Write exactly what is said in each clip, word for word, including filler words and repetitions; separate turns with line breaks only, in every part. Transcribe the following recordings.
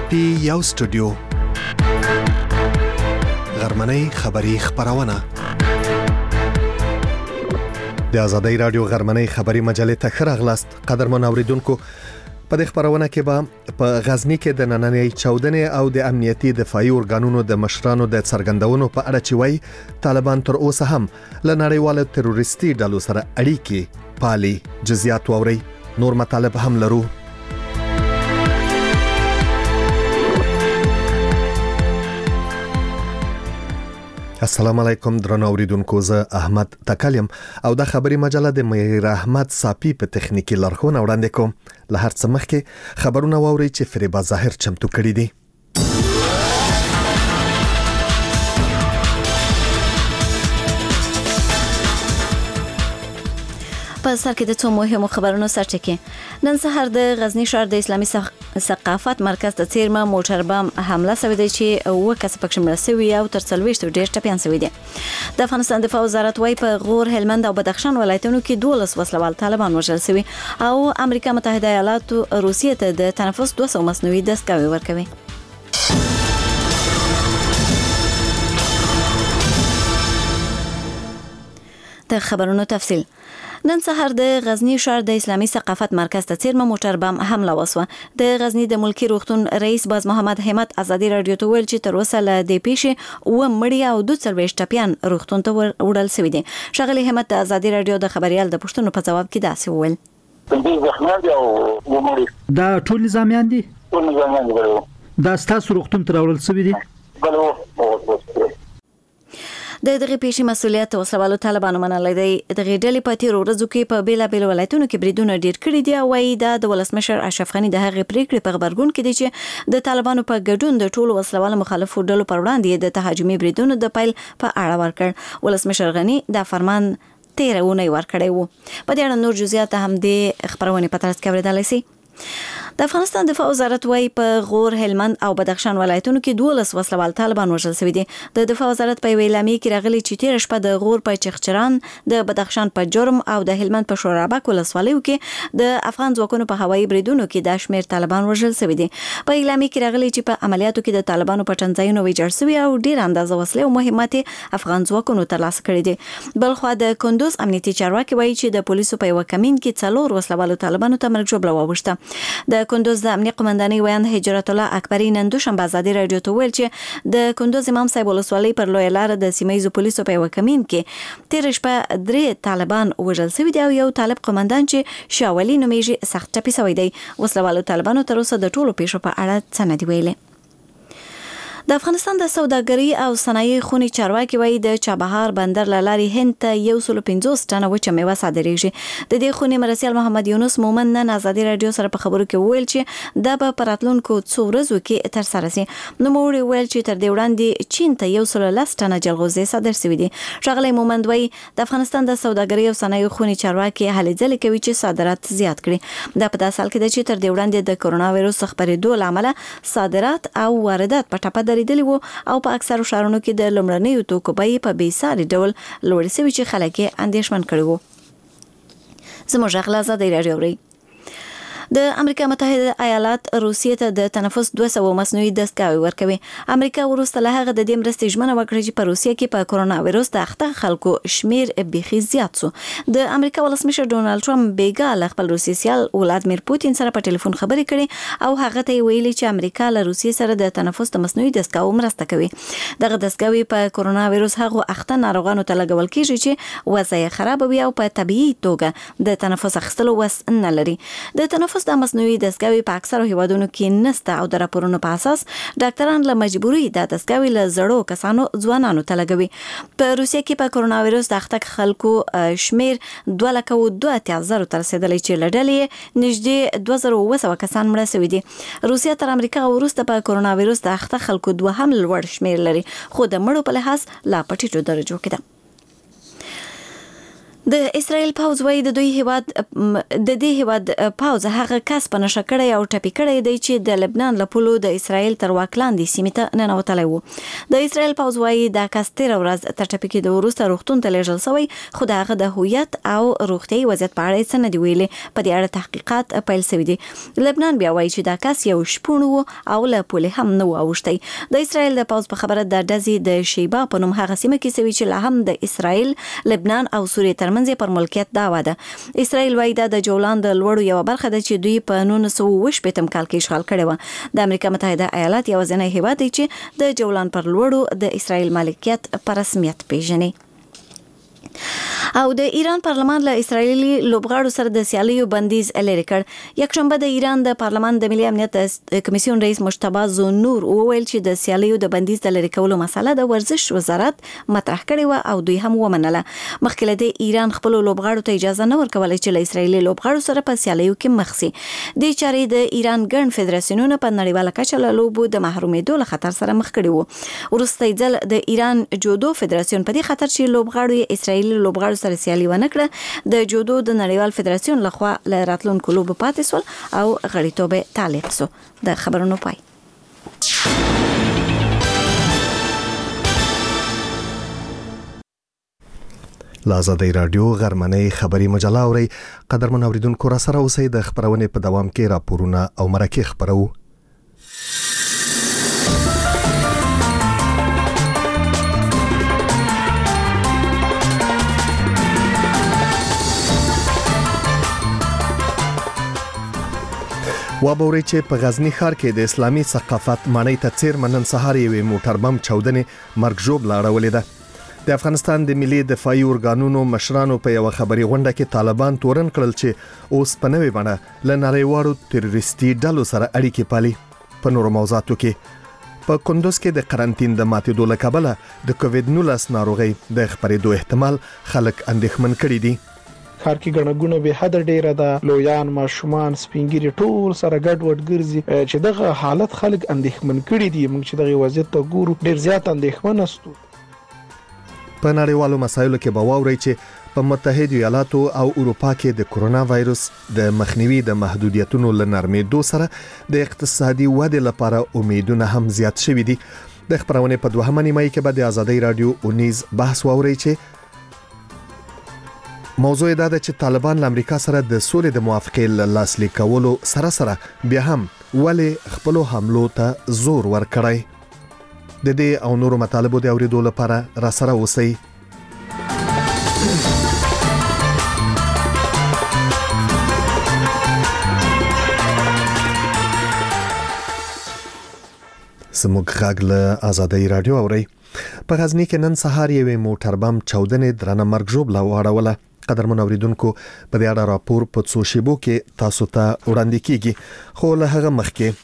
پی یو سټوډیو غرمنۍ خبری خبرونه د آزادۍ رادیو غرمنۍ خبری مجلې ته خراغلاست. قدرمن اوریدونکو، په دې خبرونه کې به په غزنی کې د نننۍ چودنې او د امنیتي دفاعي ارګانونو د مشرانو د څرګندونو په اړه چې وایي طالبان تر اوسه هم له نړیوالو تروریستي ډلو سره اړیکې پالي جزئیات ووري. نور مطالب هم لرو. السلام علیکم درنو اوریدونکو، زه احمد تکلم او د خبري مجله د میر احمد صافي په تخنیکی لارښوونه وړاندې کوم. له هر څه مخکې خبرونه واوري چې فریبا ظاهر چمتو کړی دي.
په سر کې د څو مهمو خبرونو سرچکه. نن سهار د غزنی ښار د اسلامي ثقافت مرکز ته څیرمه موټر بم حمله شوې ده چې و کس پکښ مړ شوی او تر څلويشت ډیر ټپيان شوی دي. د افغانستان دفاع وزارت وايي په غور، هلمند او بدخشان ولایتونو کې دولس وسلوال طالبان وژل شوی او امریکا متحده ایالاتو روسیې ته د تنفس دوه سوه مصنوعي دستګاوې ورکوي. د خبرونو تفصیل. نن سهار د غزنی ښار د اسلامي ثقافت مرکز ته څیرمه موټر بم حمله وسوه. د غزنی د ملکی روغتون رئیس باز محمد همت ازادي رادیو ته ویل چې تر اوسه له دې پیښې و مړی او دوه څلويشت ټپيان روغتون ته وړل شوی دي. ښاغلی همت د ازادي رادیو د خبريال د پښتنو په جواب کې داسې وویل:
دا ټول نظامیان دي؟
ټول نظامیان دي.
دا ستاسو روغتون ته راوړل شوی دي؟
بله.
د دغه پیښې مسولیت وسوالو طالبانو منلای دی. دغه ډلې په تیر ورځو کې په بیلا بیل ولایتونو کې بریدونه ډیر کړي دي او وايي دا د ولسمشر اشرف غنی د هغې پریکړې په خبرګون کې دي چې د طالبانو په ګډون د ټولو وسلوالو مخالفو ډلو پر وړاندې د تهاجمي بریدونو د پیل په اړه ورکړ. ولسمشر غنی دا فرمان تیر اونۍ ورکړی وو. په دې اړه نور جزئیات هم د خبرونه په ترڅ کې اوریدلای شئ. د افغانستان دفاع وزارت وايي په غور، هلمند او بدخشان ولایتونو کې دولس وسلوال طالبان وژل شوي دي. د دفاع وزارت په اعلامیه کې راغلي چې تیر شپه د غور په چخچران، د بدخشان په جرم او د هلمند په شورابک ولسوالیو کې د افغان ځواکونو په هوایي بریدونو کې د شمیر طالبان وژل شوي دي. په اعلامیه کې راغلي چې په عملیاتو کې د طالبانو په ټنځایونو ویجاړ شوي او ډیر اندازه وسلې او مهمات افغان ځواکونو ترلاسه کړي دي. بلخو د کندوز امنیتي چارواکي وايي چې د پولیسو په یو کمین کې څلور وسلوالو طالبانو ته مرګ ژوبله واوښته. د کندوز د امنیت قومندانۍ ویاند هجرت الله اکبری نن دوشنبه ازادي رادیو ته ویل چې د کندوز امام صاحب ولسوالۍ پر لوی لار د سیمایي پولیسو په یو کمین کې تیر شپه درې طالبان وژل شوي دي او یو طالب قومندان چې شاولي نومیږي سخت ټپي شوی دی. وسلوالو طالبانو تر اوسه د ټولو پیښو په اړه څه نه دی ویلي. د افغانستان د سوداګرۍ او صنایع خونې چارواکي وايي د چابهار بندر له لارې هند ته یو سل پنځوس ټنه وچه میوه صادریږي. د دې خونې مرسیال محمد یونس مومن نن ازادي رادیو سره په خبرو کې وویل چې دا به په راتلونکو څو ورځو کې ترسره شي. نوموړي ویل چې تر دې وړاندې چین ته یو سل لس ټنه جلغوزي صادر شوي دي. ښاغلی مومن وايي د افغانستان د سوداګرۍ او صنایع خونې چارواکي هلې ځلې کوي چې صادرات زیات کړي. دا په داسې حال کې ده چې تر دې وړاندې د کرونا وایرس خپرېدو له امله صادرات او واردات په ټپه درېدلي وو او په اکثرو ښارونو کې د لومړنیو توکو بیې په بې ساري ډول لوړې شوې چې خلک یې اندېښمن کړي وو. زموږ غږ له ازادۍ راډیو اورئ. د امریکا متحده ایالات روسیې ته د تنفس دوه سوه مصنوعي دستګاوې ورکوي. امریکا وروسته له هغه د دې مرستې ژمنه وکړه چې په روسیې کې په کرونا وایرس د اخته خلکو شمیر بیخي زیات شو. د امریکا ولسمشر ډونالد ټرمپ بیګا له خپل روسي سیال ولادمیر پوتین سره په ټلیفون خبرې کړې او هغه ته ویلي چې امریکا له روسیې سره د تنفس د مصنوعي دستګاو مرسته کوي. دغه دستګاوې په کرونا وایرس هغو اخته ناروغانو ته لګول کیږي چې وضع یې خراب وي او په طبيعي توګه د تنفس اخیستلو وس نه لري. د تنفس د مصنوعي دستګاوې په اکثرو هیوادونو کې نسته او د راپورونو په اساس ډاکټران له مجبوري د دستګاوې له زړو کسانو ځوانانو ته لګوي. په روسیې کې په کرونا وایرس د اخته خلکو شمیر دوه لکه او دوه اتیا زره ته رسېدلی چې له ډلې نږدې دوه زره اوه سوه کسان مړه شوي دي. روسیه تر امریکا وروسته په کرونا وایرس د اخته خلکو دوهم لوړ شمیر لري خو د مړو په لحاظ لا په ټیټو درجو کې ده. د اسرائیل پوز وایي د دوی هیواد د دې هیواد پوز هغه کس په نشه کړی او ټپي کړی دی چې د لبنان له پولو د اسرائیل تر واک لاندې سیمې ته ننوتلی و. د اسرائیل پوز وایي دا کس تېره ورځ تر ټپي کېدو وروسته روغتون ته لیږل شوی، خو د هغه د هویت او روغتیایي وضعیت په اړه یې څه نه دي ویلي. په دې اړه تحقیقات پیل شوي دي. لبنان بیا وایي چې دا کس یو شپون و او له پولې هم نه و اوښتی. د اسرائیل د پوز په خبره د ډزې د شیبا په نوم هغه سیمه کې شوي چې لا هم د اسرائیل، لبنان او سوریې ترمنځ پر ملکیت دعوا ده. اسرائیل وایي دا د جولان د لوړو یو برخه ده چې دوی په نولس سوه اوه شپېتم کال کې اشغال کړې وه. د امریکا متحده ایالات یوازینی هیواد دی چې د جولان پر لوړو د اسرائیل مالکیت په رسمیت پیژني. او د ایران پارلمان له اسرایلی لوبغاړو سره د سیالیو بندیز لري کړ. یکشنبه د ایران د پارلمان د ملي امنیت کمیسیون رئیس مجتبی زونور وویل چې د سیالیو د بندیز د لري کولو مسله د ورزش وزارت مطرح کړې و او دوی هم ومنله. مخکې له دې ایران خپل لوبغاړو ته اجازه نه ورکوله چې له اسرایلی لوبغاړو سره په سیالیو کې مخ شي. د چارې د ایران ګڼ فدراسیونونو په نړیواله کچه له لوبو د محرومېدو له خطر سره مخ کړي وو. وروستی ځل د ایران جودو فدراسیون په دې خطر چې لوبغاړو یې اسرایلی لوبغاړو سره سیالي ونه کړه، د جودو د نړیوال فدراسیون لخوا له راتلونکو لوبو پاتې سول او غړیتوب تعلیق سو. د خبرونو پای.
له آزادۍ راډیو غرمنۍ خبري مجله اورئ. قدرمن اوریدونکو را سره اوسئ. د خبرونې په دوام کې راپورونه او مرکې خبرو. وابوري چې په غزنی ښار کې د اسلامي ثقافت معنی ته څیرمه نن سهار یوې موټر بم چاودنې مرګ ژوبله اړولې ده. د افغانستان د ملي دفاعي ارګانونو مشرانو په یو خبري غونډه کې طالبان تورن کړل چې اوس په نوې بڼه له نړیوالو تروریستي ډلو سره اړیکې پالي. په نورو موضوعاتو کې په کندوز کې د قرنټین د ماتېدو له کبله د کووډ نولس ناروغي د خپرېدو احتمال خلک اندېښمن کړي دي.
کار کې غنګونه به حد ډیره ده، لویان ماشومان سپینګری ټول سره ګډ وډ ګرځي چې دغه حالت خلک اندېښمن کړي دي. موږ چې دغه وضعیت ته ګورو ډیر زیات اندېښمن استو.
په نړیوالو مسایلو کې به واورئ چې په متحده ایالاتو او اروپا کې د کرونا وایروس د مخنیوي د محدودیتونو له نرمېدو سره د اقتصادي ودې لپاره امیدونه هم زیات شوي دي. د خبرونې په دوهمه نیمه کې به د آزادۍ راډیو اونیز بحث واورئ چې موضوع دا ده چې طالبان له امریکا سره د سولې د موافقې له لاسلیک کولو سره سره بیا هم ولې خپل حملو ته زور ورکړی. د دې او نورو مطالبو د اوریدو لپاره را سره اوسئ. زموږ غږ له آزادۍ راډیو اورئ. په غزنی کې نن سهار یوې موټر بم چاودنې درنه مرګ ژوبله واړوله. قدرمن اوریدونکو په دې اړه راپور په څو شیبو کې تاسو ته وړاندې کیږي، خو له هغه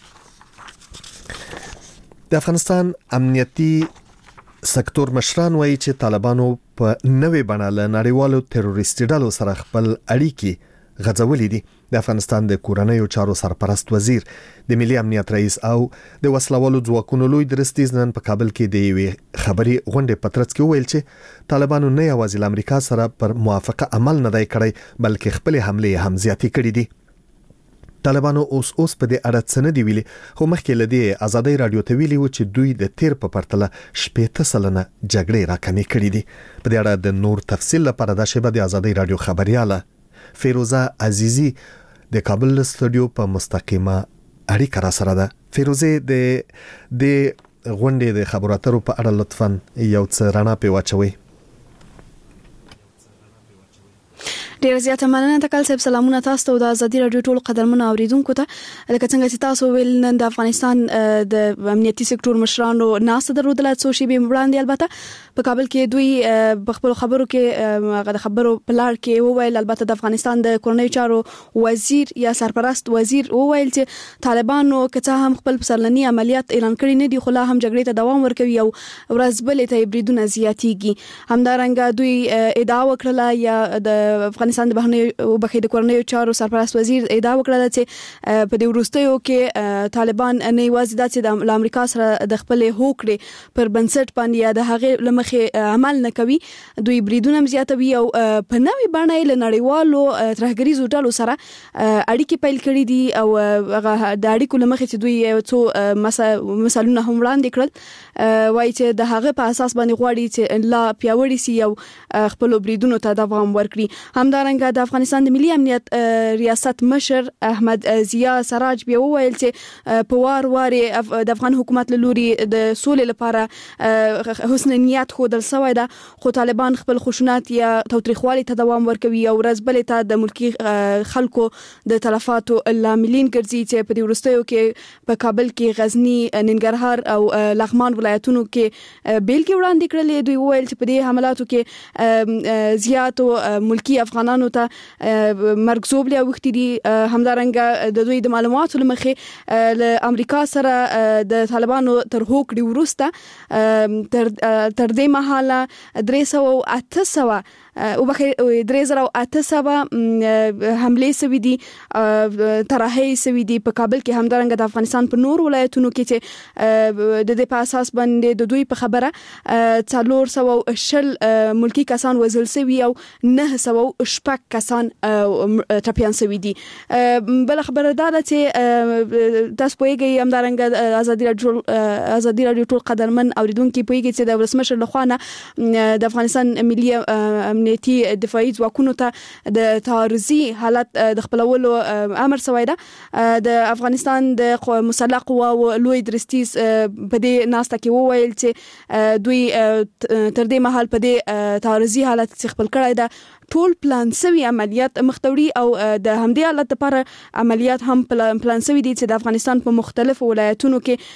مخکې د افغانستان امنیتي سکتور مشران وایي چې طالبانو په نوې بڼه له نړیوالو تروریستي ډلو سره خپل اړیکې غځولې دي. د افغانستان د کورنیو چارو سرپرست وزیر، د ملي امنیت رئیس او د وسلوالو ځواکونو لوی درستیز نن په کابل کې د یوې خبري غونډې په ترڅ کې وویل چې طالبانو نه یوازې له امریکا سره پر موافقه عمل نه دی کړی، بلکې خپل حملې هم زیاتې کړې دي. طالبانو اوس اوس په دې اړه څه نه دی ویلي، خو مخکې له دې آزادۍ راډیو ته ویلي و چې دوی د تیر په پرتله شپېته سلنه جګړې راکمې کړې دي. په دې اړه د نور تفصیل لپاره د شبکې د آزادۍ راډیو خبرياله فیروزه عزیزی د کابل استودیو په مستقیمه اړیکه را سره ده. فیروزه د د غونډې د خبرو اترو په اړه لطفاً یو څه رڼا په واچوي.
ډیر زیاته مننه تکل صاحب. سلامونه تاسو ته د ازادي رادیو ټول قدرمنو اوریدونکو ته. لکه څنګه چې تاسو ویل نن د افغانستان د امنیتي سکتور مشرانو ناس درلودل څو شی به وړاندې البته په کابل کې دوی په خپل خبرو کې هغه د خبرو په لار کې وویل، البته د افغانستان د کورنیو چارو وزیر یا سرپرست وزیر وویل چې طالبانو که هم خپل پسرلنی عملیات اعلان کړی نه دي، خو لا هم جګړې ته دوام ورکوي او ورځ بلې ته بریدونه زیاتېږي. همدارنګه دوی ادعا وکړه یا د افغانستان افغانستان د بهرنیو او بخښي د کورنیو چارو سرپرست وزیر ادعا وکړه چې په دې وروستیو کې طالبان نه یوازې د امریکا سره د خپل هوکړې پر بنسټ باندې یا د هغه لمخې عمل نه کوي، دوی بریدونه زیاتوي او په نوې باندې له نړیوالو ترهګریزو ډلو سره اړیکې پیل کړې دي او هغه د اړیکو لمخې چې دوی څو مثالونه هم وړاندې کړل، وایي چې د هغه په اساس باندې غواړي چې لا پیاوړی سي او خپل بریدونو ته دوام ورکړي. همدارنګه د افغانستان د ملي امنیت ریاست مشر احمد ضیا سراج بیا وویل چې په وار وار د افغان حکومت له لوري د سولې لپاره حسن نیت ښودل شوی ده، خو طالبان خپل خشونت یا تاوتریخوالي ته دوام ورکوي او ورځ بلې ته د ملکی خلکو د تلفاتو لاملین ګرځي چې په دې وروستیو کې په کابل کې غزنی، ننګرهار او لغمان ولایتونو کې بیلګې وړاندې کړلې. دوی وویل چې په دې حملاتو کې زیاتو ملکی افغانانو ته مرګ زوبلې اوښتي دي. همدارنګه د دوی د معلوماتو لمخې له امریکا سره د طالبانو تر هوکړې وروسته تر تر دې مهاله درې سوه او اته سوه او بخې درې زره او اته سوه حملې سوي دي، طرحې سوي دي په کابل کې. همدارنګه د افغانستان په نور ولایتونو کې چې د دې په اساس باندې د دوی په خبره څلور سوه او شل ملکی کسان وژل سوي او نه سوه او شپږ کسان ټپیان سوي دي. بل خبره دا ده چې تاسو پوهیږئ همدارنګه ازادي راډیو ازادي راډیو ټول قدرمن اوریدونکو پوهیږي چې د ولسمشر لخوا نه د افغانستان ملي امنیتي دفاعي ځواکونو ته د تعرضي حالت د خپلولو امر شوی ده. د افغانستان د مسلح قواو لوی درستیز په دې ناسته کې وویل چې دوی تر دې مهال په دې تعرضي حالت څخه خپل کړی ده، ټول پلان سوي عملیات مختوري او د همدې حالت لپاره عملیات هم پلان سوي دي چې د افغانستان په مختلفو ولایتونو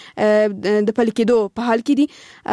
کې د پلي کېدو په حال کې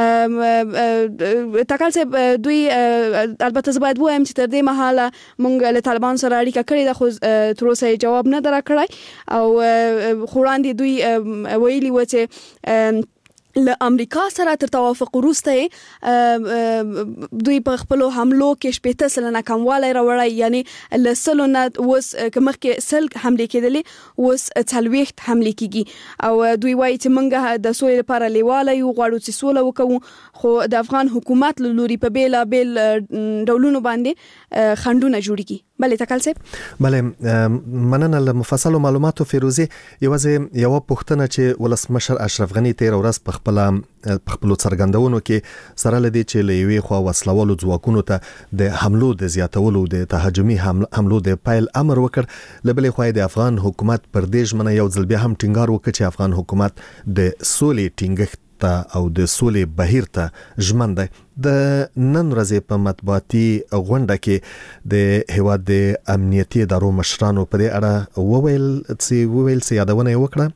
دي. تکل صاحب دوی البته زه باید وایم چې تر دې مهاله مونږ له طالبان سره اړیکه کړې ده، خو تر اوسه جواب نه در کړی او وړاندې دوی ویلي و چې له امریکا سره تر توافق وروسته دوی په خپل حملو کې شپږ سلنه کموالی راوړی، یعنی له سلو نه اوس مخکې سل حملې کېدلې اوس څلوېښت حملې کېږي او دوی وایي چې موږ د سولې لپاره لیواله یو، غواړو چې سوله وکړو، خو د افغان حکومت له لوري په بېلابېل ډولونو باندې خنډونه جوړېږي. بله تکل صاحب.
بله مننه له مفصلو معلوماتو فیروزي. یوازې یوه پوښتنه چې ولسمشر اشرف غني تېره ورځ په خپل په خپلو څرګندونو کې سره لدی چې له یوې خوا وسلوالو ځواکونو ته د حملو د زیاتولو د تهاجمي حملو د پیل امر وکړ، له بلې خوا د افغان حکومت پر دې ژمنه یو ځل بیا هم ټینګار وکړ چې افغان حکومت د سولې ټینګښت او د سولې بهیر ته ژمن دی. د نن ورځې په مطبوعاتي غونډه کې د هیواد د امنیتي ادارو مشرانو په دې اړه وویل چې وویل چې یادونه یې وکړه.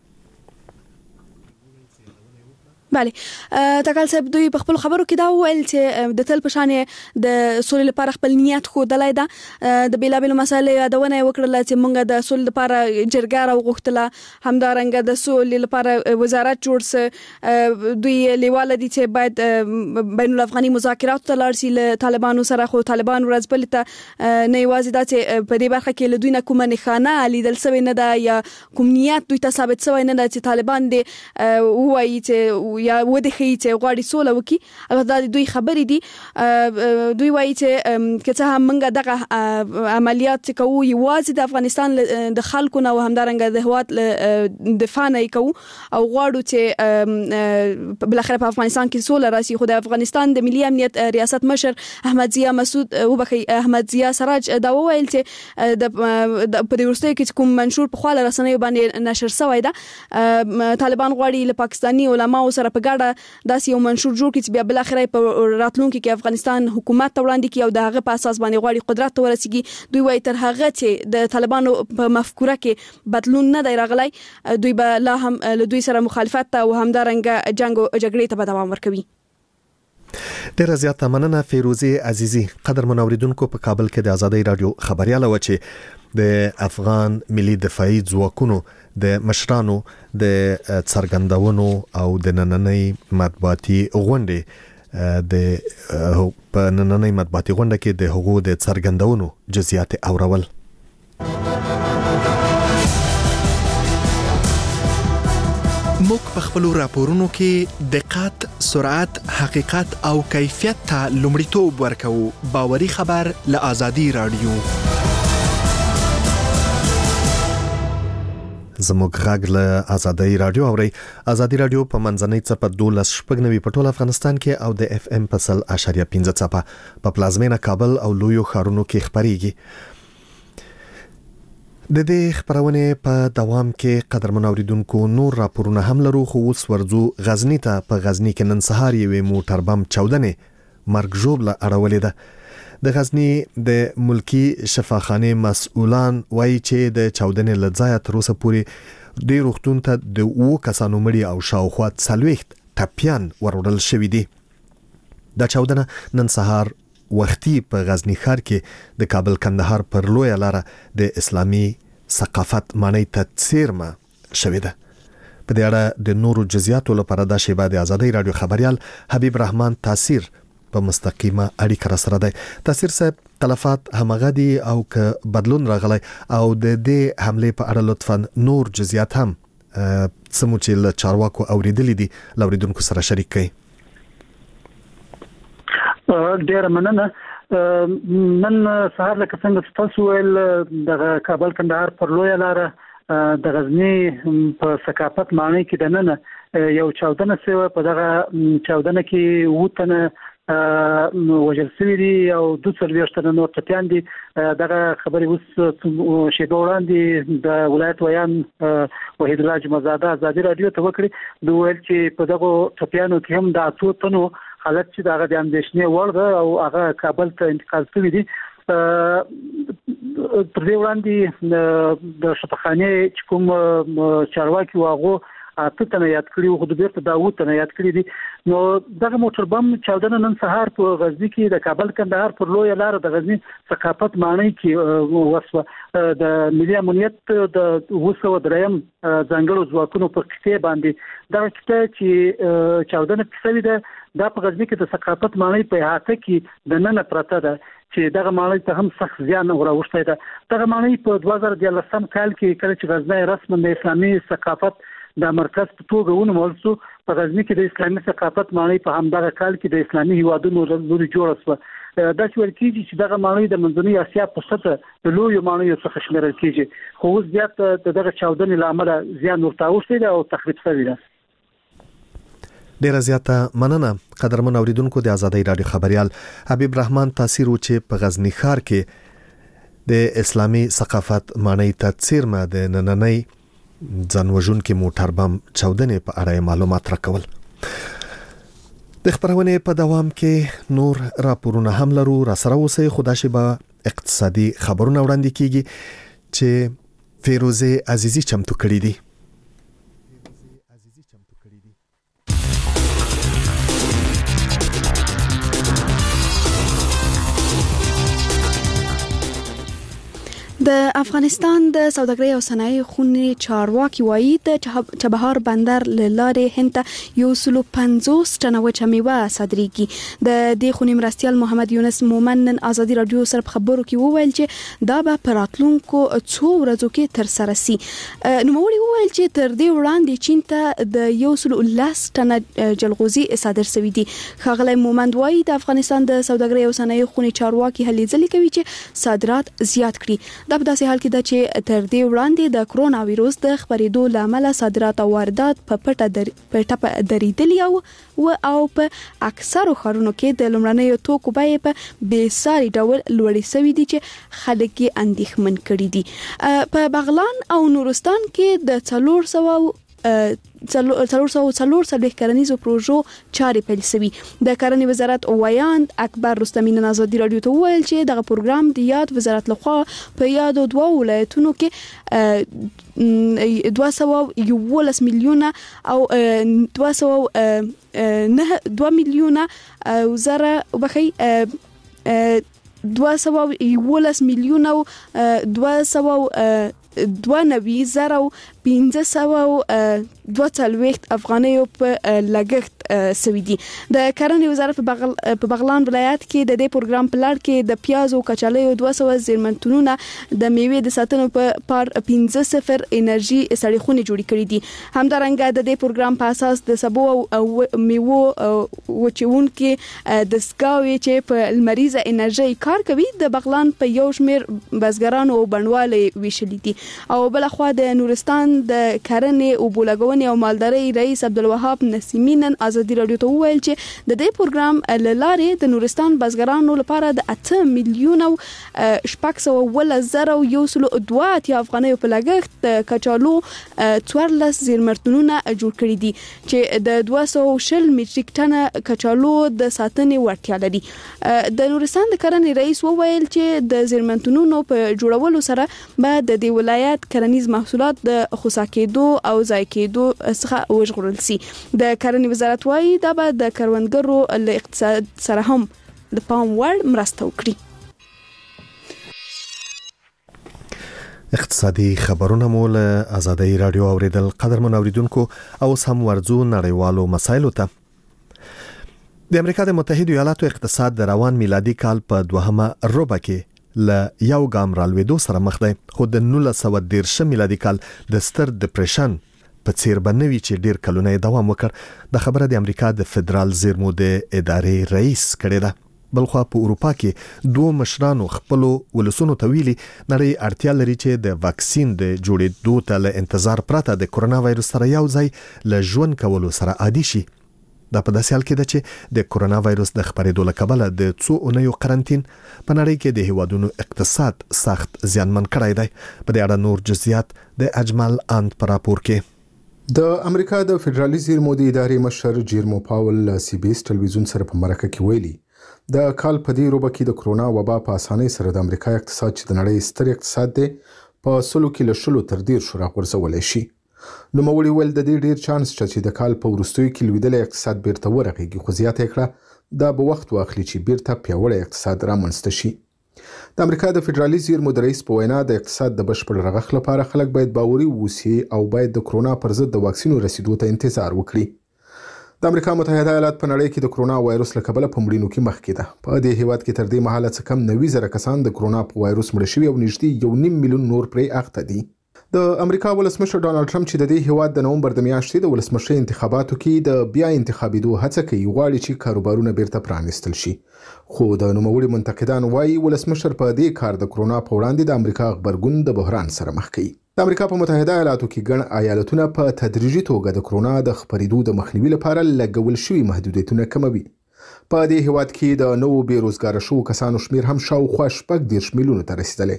بله تکل صاحب دوی په خپل خبرو کې دا وویل چې د تل په شان د سولې لپاره خپل نیت ښودلی ده، د بیلابېلو مسایلو یادونه یې وکړله چې موږ د سولې لپاره جرګه راوغوښتله، همدارنګه د سولې لپاره وزارت جوړ سه، دوی لیواله دي چې باید بین الافغاني مذاکراتو ته لاړ شي له طالبانو سره، خو طالبان ورځ بلې ته نه یوازې دا چې په دې برخه کې له دوی نه کومه نښانه لیدل سوې نه ده یا کوم نیت دوی ته ثابت سوی نه ده چې طالبان دې ووایي چې یا ودې ښیي چې غواړي سوله وکړي. البته دا دوی خبرې دي. دوی وایي چې که څه هم موږ دغه عملیات چې کوو یوازې د افغانستان د خلکو نه او همدارنګه د هېواد له دفاع نه یې کوو او غواړو چې بالاخره په افغانستان کې سوله راشي، خو د افغانستان د ملي امنیت ریاست مشر احمد ضیا مسعود وبخښئ احمد ضیا سراج دا وویل چې د په دې وروستیو کې کوم منشور په خوا له رسنیو باندې نشر شوی ده، طالبان غواړي له پاکستاني علماو سره په ګډه داسې یو منشور جوړ کړي چې بیا بل اخر په راتلونکي کې افغانستان حکومت ته وړاندې کړي او د هغه په اساس باندې غواړي قدرت ته ورسیږي. دوی وايي تر هغه چې د طالبانو په مفکوره کې بدلون نه دی راغلی، دوی به لا هم له دوی سره مخالفت ته او همدارنګه جنگ او جګړې ته به دوام ورکوي.
ډیره زیاته مننه فیروزي عزیزي. قدرمن اوریدونکو په کابل کې د ازادي رادیو خبرياله و چې د افغان ملي دفاعي ځواکونو د مشرانو د څرګندونو او د نننۍ مطبوعاتي غونډې د په نننۍ مطبوعاتي غونډه کې د حقوقو د څرګندونو جزئیات اورول.
موږ په خپل راپورونو کې دقت، سرعت، حقیقت او کیفیت ته لومړیتوب ورکوو. باوري خبر له آزادي رادیو.
زموږ غږ له آزادي رادیو اوري. آزادي رادیو په منځنۍ څپه دولس شپږ نوي په ټول افغانستان کې او د اف ام په سل اشاریه پنځه څپه په پلازمینه کابل او لویو ښارونو کې خبريږي. د دې خبرونه په دوام کې قدرمن اوریدونکو نور راپورونه هم لرو، خو اوس ورځو غزنی ته. په غزنی کې نن سهار یو موټر بم چاودنه مرګ ژوبله اړولې ده. د غزنی د ملکی شفاخانه مسؤلان وایي چې د چاودنې لځای تر اوسه پورې د روغتون ته د وو کسانو مړي او شاوخوا څلويخت ټپيان ورورل شوې دي. د چاودنه نن سهار وختي په غزنی ښار کې د کابل کندهار پر لوی لار د اسلامي ثقافت معنی ته څیرمه شوې ده. په دې اړه د نورو جزئیاتو لپاره د شیبه د آزادي رادیو خبريال حبیب رحمان تاثیر په مستقیمه اړیکه را سره ده. تاثیر صاحب، تلفات همغه دي او که بدلون راغلی او د دې حمله په اړه لطفا نور جزئیات هم سمو چې له چارواکو اوریدلې دي لوریدونکو سره شریک کړئ.
ډیر مننه. نن سهار لکه څنګه تاسو ول د کابل کندهار پر لوی لار د غزنی په ثقافت معنی کې د نن یو چاودنه سوه. په دغه چاودنه کې وټنه وجل سوي دي او دوه څلويخت نور ټپيان دي. دغه خبرې اوس شیبه وړاندې د ولایت ویان وحید الله جمعزاده آزادي رادیو ته وکړي. دوی ویل چې په دغه ټپيانو کې هم د اتو تنو حالت چې دغه د اندېښنې وړ ده او هغه کابل ته انتقال شوی دي. تر دې وړاندې د شفاخانه چې کوم چارواکي واغو اته تنه یاد کړی او خو د بیرته داوود تنه یاد کړی دي. نو دغه موټر بم چاودنه نن سهار په غزنی کې د کابل کندهار پر لوی لار د غزنی ثقافت معنی کې وسوه. د ملي امنیت د وسو دریم ځنګړو ځواکونو په کته باندې دا کته چې چاودنه کیسوي ده د په غزنی کې د ثقافت معنی په هاته کې د نن پرته ده چې دغه معنی ته هم سخت زیان اوروشته ده. دغه معنی په دوه زره دولسم کال کې کله چې غزنی رسما د اسلامي ثقافت د مرکز په توګه ونومول شو، په غزنی کې د اسلامي ثقافت معنی په همدغه کال کې د اسلامي هیوادونو لوري جوړ شو. دا چې ورکیږي چې دغه معنی د منځنۍ اسیا په سطح د لوی معنی څخه شمیرل کیږي، خو اوس زیات دغه چاودنې لامل زیان ورته اوسېده او تخریب شوی ده.
ډیره زیاته مننه. قدرمن اوریدونکو، د آزادي رادیو خبريال حبیب رحمان تاثیر چې په غزنی ښار کې د اسلامي ثقافت معنی ته څیرمه د نننۍ ځانوژن کې موټر بم چاودنې په اړه معلومات راکول. د خبرونه په دوام کې نور راپورونه هم لرو. را سره اوسئ. خدا شي به اقتصادي خبرونه وړاندې کیږي چې فیروزه عزیزی چمتو کړی دي.
د افغانستان د سوداګرۍ او صنایع خونې چارواکي وایي د چابهار بندر له لارې هند ته یو سل پنځوس ټنه وچه میوه صادریږي. د دې خونې مرستیال محمد یونس مومن نن آزادي رادیو سره خبرو کې وویل چې دا به په راتلونکو څو ورځو کې تر سره سي. نوموړي وویل چې تر دې وړاندې چین ته د یو سل لس ټنه جلغوزي صادر شوی دي. ښاغلی مومن وایي د افغانستان د سوداګرۍ او صنایع خونې چارواکي هلې ځلې کوي چې صادرات زیات کړي. دا په داسې حال کې ده چې تر دې وړاندې د کرونا وایروس د خپرېدو لامل صادرات او واردات په پټه در په ټپه درېدلي او او په اکثرو ښارونو کې د لومړنیو توکو بیې په بېساري ډول لوړې شوي دي چې خلک یې اندېښمن کړي دي. په بغلان او نورستان کې د څلور سوه څلور سوه څلور څلوېښت کرنیزو پروژو چارې پیل شوي. د کرنې وزارت ویاند اکبر رستمي نن آزادي رادیو ته وویل چې دغه پروګرام د یاد وزارت لخوا په یادو دوه ولایتونو کې دوه سوه یولس میلیونه او دوه سوه نه دوه میلیونه او زره وبخي دوه سوه یولس میلیونه او دوه سوه دوه نوي زره پنځه سوه دوه څلوېښت افغانیو په لګښت سوي دي. د کرنې وزارت په بغلان ولایت کې د دې پروګرام په لړ کې د پیازو کچالیو دوه سوه زیرمنتونونه د میوې د ساتنې په پار پنځه صفر انرژي سړې جوړې کړې دي. همدارنګه د دې پروګرام په اساس د سبو او میوو وچونکو د سکاوي چې په لمریزه انرژي کار کوي د بغلان په یو شمېر بزګرانو او بڼوالو ویشلې دي. او بل خو د نورستان د کرنې او بولګونې او مالدارۍ رئیس عبدالوهاب نسیمی نن ازادي رادیو ته وویل چې د دې پروګرام لاره د نورستان بزګرانو لپاره د اته میلیون او شپږ سوه ول زره یو سل دوه اتیا افغانیو په لګښت د کچالو څوارلس زیرمتونونه جوړ کړي دي چې د دوه سوه شل میټریک ټنه کچالو د ساتنې وړتیا لري. د نورستان د کرنې رئیس وویل چې د زیرمتونونو په جوړولو سره به د دې ولایت کرنیز محصولات د خصا کېدو او ځای کېدو څخه وژغورل شي. د کرنې وزارت وايي دا به د کروندګرو له اقتصاد سره هم د پام وړ مرسته وکړي.
اقتصادي خبرونه مو له آزادۍ رادیو اوریدل. قدرمن اوریدونکو او سم ورځو نړیوالو مسایلو ته. د امریکا د متحده ایالاتو اقتصاد د روان میلادي کال په دوهمه ربع کې ل یو ګام رالوېدو سره مخ دی، خو د نولس سوه دېرش میلادي کال د ستر ډیپریشن په څیر بنوي چې ډیر کلونه دوام وکړ. د خبره د امریکا د فدرال زیرمو د ادارې رئیس کړی ده. بلخوا په اروپا کې دوه مشرانو خپل ولسونو ته ویلي نړۍ اړتیا لري چې د واکسین د جوړېدو ته له انتظار پرته د کرونا وایروس سره یو ځای له ژوند کولو سره عادي شي. دا په داسې حال کې ده چې د کرونا وایروس د خپرېدو له کبله د څو اونیو قرنطین په نړۍ کې د هیوادونو اقتصاد سخت زیانمن کړی دی. په دې اړه نور جزئیات د اجمل اند پر راپور کې.
د امریکا د فدرالي زیرمو د ادارې مشر جیرمو پاول سی بي اس ټلویزیون سره په مرکه کې ویلي د کال په دې ربع کې د کرونا وبا په اسانۍ سره د امریکا اقتصاد چې د نړۍ ستر اقتصاد دی په سلو کې له شلو تر ډیر شو راغورځولی شي. نوموړي ویل د دې ډیر چانس چې د کال په وروستیو کې لوېدلی اقتصاد بیرته ورغېږي، خو زیاته یې کړه دا به وخت واخلي چې بیرته پیاوړی اقتصاد رامنځته شي. د امریکا د فدرالي زیرمو د رئیس په وینا د اقتصاد د بشپړ رغښت لپاره خلک باید باوري واوسي او باید د کرونا پر ضد د واکسینو رسیدو ته انتظار وکړي. د امریکا متحده ایالات په نړۍ کې د کرونا وایروس له کبله په مړینو کې مخکې ده. په دې هیواد کې تر دې مهاله څه کم نوي زره کسان د کرونا په وایروس مړه شوي او نږدې یو نیم میلیون نور پرې اخته دي. د امریکا ولسمشر ډانلډ ټرمپ چې د دې هیواد د نومبر د میاشتې د ولسمشر انتخاباتو کې د بیا انتخابېدو هڅه کوي، غواړي چې کاروبارونه بیرته پرانیستل شي. خو د نوموړي منتقدان وایي ولسمشر په دې کار د کرونا په وړاندې د امریکا غبرګون د بحران سره مخ کوي. د امریکا په متحده ایالاتو کې ګڼ ایالتونه په تدریجي توګه د کرونا د خپرېدو د مخنیوي لپاره لګول شوي محدودیتونه کموي. په دې هیواد کې د نوو بیروزګاره شوو کسانو شمیر هم شاوخوا شپږ دېرش میلیونو ته رسیدلی.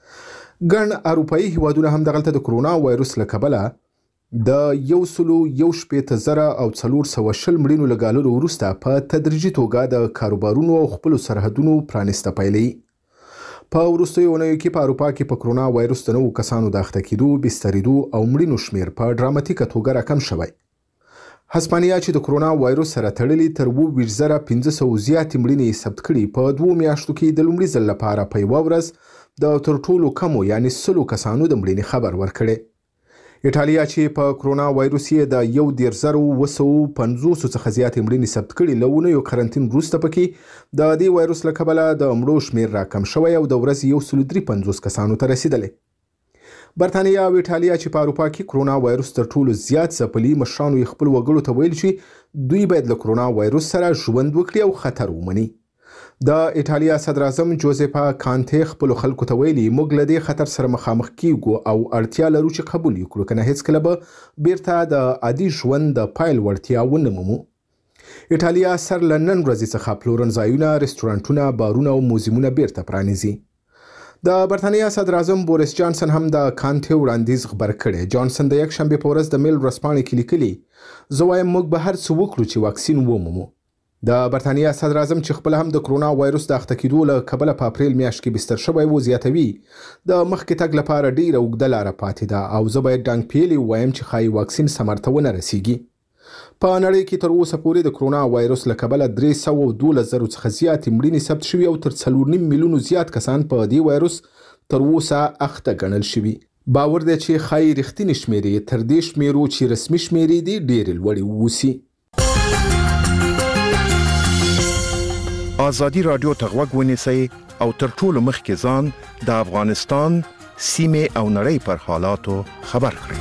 ګڼ اروپایي هیوادونه هم دغلته د کرونا وایروس له کبله د یو سلو یو شپېته زره او څلور سوه شل مړینو له ګاللو وروسته په تدریجي توګه د کاروبارونو او خپلو سرحدونو پرانیسته پیلوي. په وروستیو اونیو کې په اروپا کې په کرونا وایروس د نوو کسانو د اخته کېدو، بسترېدو او مړینو شمیر په ډراماتیکه توګه راکم شوی. هسپانیا چې د کرونا وایروس سره تړلي تر اووه ویشت زره پنځه سوه زیاتې مړینې ثبت کړي، په دوو میاشتو کې د لومړي ځل لپاره په یوه ورځ د تر ټولو کمو یعنی سلو کسانو د مړینې خبر ورکړی. ایټالیا چې په کرونا وایروس یې د یو دېرش زره اووه سوه پنځوسو څخه زیاتې مړینې ثبت کړي، له اونیو قرنطین وروسته پکې د دې وایروس له کبله د مړو شمیر راکم شوی او د ورځې یو سل درې پنځوس کسانو ته رسیدلی. برتانیا او ایټالیا چې په اروپا کې کرونا وایروس تر ټولو زیات ځپلي، مشرانو یې خپل وګړو ته ویل چې دوی باید له کرونا وایروس سره ژوند وکړي او خطر ومني. د ایټالیا صدراعظم جوزیپا کانټې خپلو خلکو ته ویلي موږ له دې خطر سره مخامخ کیږو او اړتیا لرو چې قبول یې کړو، که نه هېڅکله به بیرته د عادي ژوند د پایل وړتیا ونه مومو. ایټالیا سر له نن ورځې څخه پلورنځایونه، رستورانټونه، بارونه او موزیمونه بیرته پرانیزي. د برتانیا صدراعظم بوریس جانسن هم د کانټې وړاندیز خبر کړی. جانسن د یکشنبې په ورځ د میل ورځپاڼې کې لیکلي زه وایم موږ به هر څه وکړو چې واکسین ومومو. د برتانیا صدراعظم چې خپل هم د کرونا وایروس د اخته کېدو له کبله په اپریل میاشت کې بستر شوی و، زیاتوي د مخکې تګ لپاره ډیره اوږده لاره پاتې ده او زه باید ډانګ پیلي ووایم چې ښایي واکسین ثمر ته ونه رسیږي. په نړۍ کې تر اوسه پورې د کرونا وایروس له کبله درې سوه دولس زرو څخه زیاتې مړینې ثبت شوي او تر څلور نیم میلیونو زیات کسان په دې وایروس تر اوسه اخته ګڼل شوي. باور دی چې خای رښتینی شمیرې تر دې شمیرو چې رسمي شمیرې دي ډېرې لوړې ووسی.
ازادي رادیو ته غوږ ونیسئ او تر ټولو مخکې ځان د افغانستان سیمې او نړۍ پر حالاتو خبر کړئ.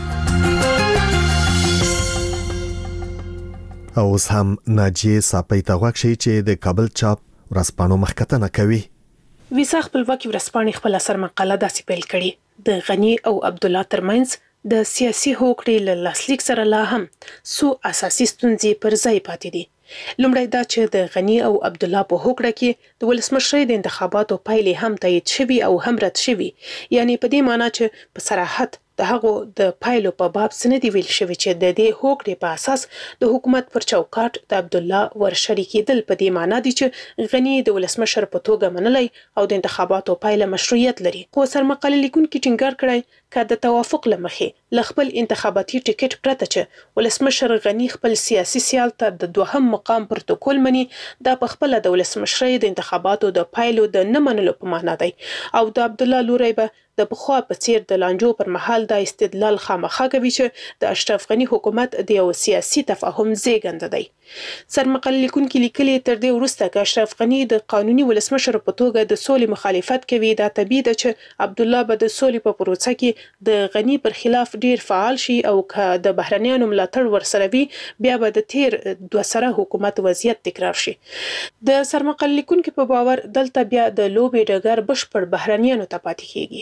اوس هم ناجیه صاحب ته غوږ شي چې د کابل چاپ ورځپاڼو مخکتنه کوي.
ویسا خپلواکي ورځپاڼې خپل اثر مقاله داسې پیل کړي: د غنی او عبد الله ترمنځ د سیاسي هوکړې له لاسلیک سره لا هم څو اساسي ستونزې پر ځای پاتې دي. لومړی دا چې د غنی او عبد الله په هوکړه کې د ولسمشرۍ د انتخاباتو پایلې هم تایید شوي او هم رد شوي، یعنی په دې معنی چې په صراحت د هغو د پایلو په باب څه نه دی ویل شوی چې د دې هوکړې په اساس د حکومت پر چوکاټ د عبد الله ورشریکېدل په دې معنی دي چې غنی د ولسمشر په توګه منلای او د انتخاباتو پایله مشروعیت لري. خو سرمقاله لیکونکي ټینګار کړی که د توافق له مخې له خپل انتخاباتي ټیکټ پرته چې ولسمشر غنی خپل سیاسي سیال ته د دوهم مقام پروتوکول مني، دا په خپل د ولسمشرۍ د انتخاباتو د پایلو د نه منلو په معنا دی او د عبد الله لوري به د پخوا په څیر د لانجو پر مهال د استدلال خامخا کوي چې د اشرف غنی حکومت د یو سیاسي تفاهم زیږنده دی. سرمقاله لیکونکي لیکلي تر دې وروسته که اشرف غنی د قانوني ولسمشر په توګه د سولې مخالفت کوي، دا طبیعي ده چې عبد الله به د سولې په پروسه کې د غنی پر خلاف ډیر فعال شي او که د بهرنیانو ملاتړ ورسره وي بیا به د تیر دوه سره حکومت وضعیت تکرار شي. د سرمقاله لیکونکي په باور دلته بیا د لوبې ډګر بشپړ بهرنیانو ته پاتې کیږي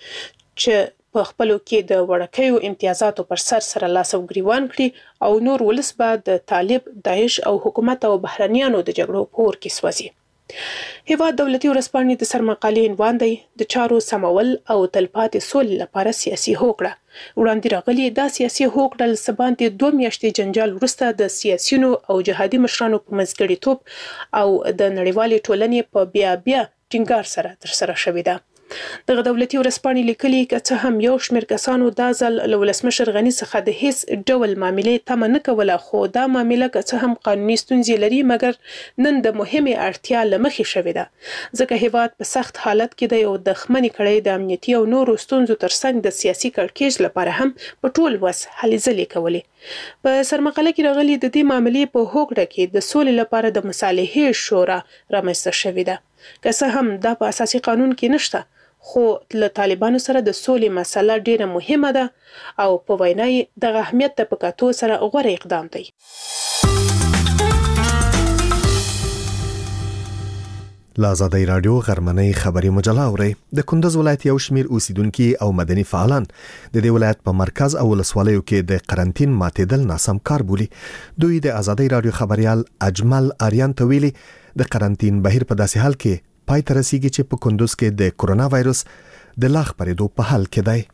چې په خپلو کې د وړکیو امتیازاتو پر سر سره لاس او ګریوان کړي او نور ولس به د طالب، داعش او حکومت او بهرنیانو د جګړو په اور کې سوځي. هیواد دولتي ورځپاڼې د سرمقالې عنوان دی: د چارو سمول او تلپاتې سولې لپاره سیاسي هوکړه. وړاندې راغلي دا سیاسي هوکړه له څه باندې دوه میاشتې جنجال وروسته د سیاسیونو او جهادي مشرانو په منځګړیتوب او د نړیوالې ټولنې په بیا بیا ټینګار سره ترسره شوې ده. دغه دولتي ورځپاڼې لیکلي که څه هم یو شمېر کسانو دا ځل له ولسمشر غني څخه د هیڅ ډول معاملې تمه نه کوله، خو دا معامله که څه هم قانوني ستونزې لري مګر نن د مهمې اړتیا له مخې شوې ده، ځکه هیواد په سخت حالت کې دی او د خمنې کړۍ د امنیتي او نورو ستونزو ترڅنګ د سیاسي کړکېچ لپاره هم په ټول وس هلې ځلې کولې. په سرمقاله کې راغلي د دې معاملې په هوکړه کې د سولې لپاره د مصالحې شورا رامنځته شوې ده. که څه هم دا په اساسي قانون کې نشته، خو له طالبانو سره د سولې مسله ډیره مهمه ده او په وینا یې دغه اهمیت ته په کتو سره غوره اقدام دی.
له ازادۍ راډیو غرمنۍ خبري مجله اورئ. د کندز ولایت یو شمیر اوسیدونکي او مدني فعالان د دې ولایت په مرکز او ولسوالیو کې د قرنټین ماتېدل ناسم کار بولي. دوی د ازادۍ راډیو خبريال اجمل آریان ته ویلي د قرنټین بهیر په داسې حال کې پای ته رسیږي چې په کندز کې د کرونا وایروس د لا خپرېدو په حال کې دی.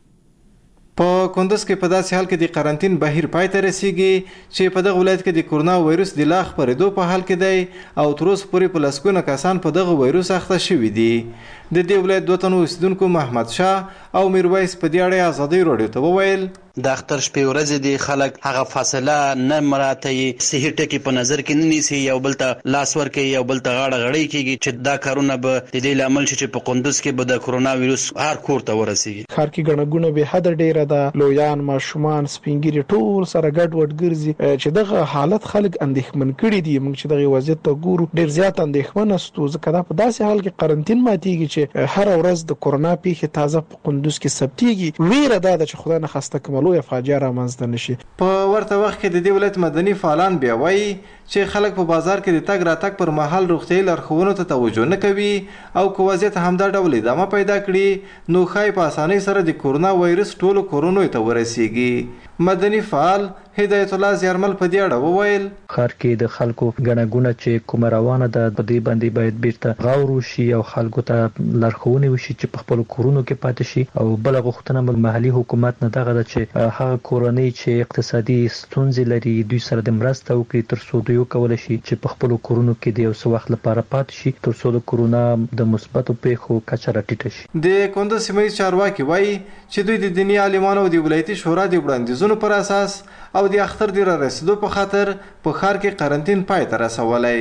په کندز کې په داسې حال کې د قرنټین بهیر پای ته رسیږي چې په دغه ولایت کې د کرونا وایروس د لا خپرېدو په حال کې دی او تر اوسه پورې په لسګونه کسان په دغه وایروس اخته شوي دي. د دې ولایت دوه تنو اوسیدونکو محمد شاه او میرویس په دې اړه ازادۍ راډیو ته وویل:
د اختر شپې ورځې د خلک هغه فاصله نه مراعاتوي، صحي ټکي په نظر کې نه نیسي، یو بل ته لاس ورکوي، یو بل ته غاړه غړۍ کېږي چې دا کارونه به د دې لامل شي چې په کندز کې به د کرونا وایروس هر کور ته ورسیږي.
ښار کې ګڼه ګوڼه به حد ډیره ده، لویان، ماشومان، سپینګیري ټول سره ګډ وډ ګرځي چې دغه حالت خلک اندېښمن کړي دي. موږ چې دغه وضعیت ته ګورو ډیر زیات اندېښمن استو، ځکه دا په داسې حال کې قرنټین ماتېږي چې هر ورځ د کرونا پیښې تازه په کندز کې ثبتېږي. ویره دا ده چې خدای نه خسته کوم لویه فاجعه رامنځته نشي.
په ورته وخت کې د دې ولایت مدني فعالان بیا وایي چې خلک په بازار کې د تګ راتګ پر مهال روغتیايي لارښوونو ته توجه نه کوي او که وضعیت همدا ډول ادامه پیدا کړي نو ښایي په اسانۍ سره د کرونا وایرس ټولو کورونو ته ورسیږي. مدني فعال هدایت الله زیارمل په دې اړه وویل:
ښار کې د خلکو ګڼه ګوڼه چې کومه روانه ده په دې باندې باید بیرته غور وشي او خلکو ته لارښوونې وشي چې په خپل کورونو کې پاتې شي. او بل غوښتنه محلي حکومت نه دغه ده چې هغه کورنۍ چې اقتصادي ستونزې لري دوی سره د مرسته وکړي تر څو دوی وکولی شي چې په خپل کورونو کې د یو څه وخت لپاره پاتې شي تر څو د کرونا د مثبتو پیښو کچه راټیټه شي.
د کندز سیمه ییز چارواکي وایي چې دوی د دیني عالمانو او د ولایتي شورا د وړاندیزونو پر اساس او د اختر د رسیدو په خاطر په ښار کې قرنټین پای ته رسولی.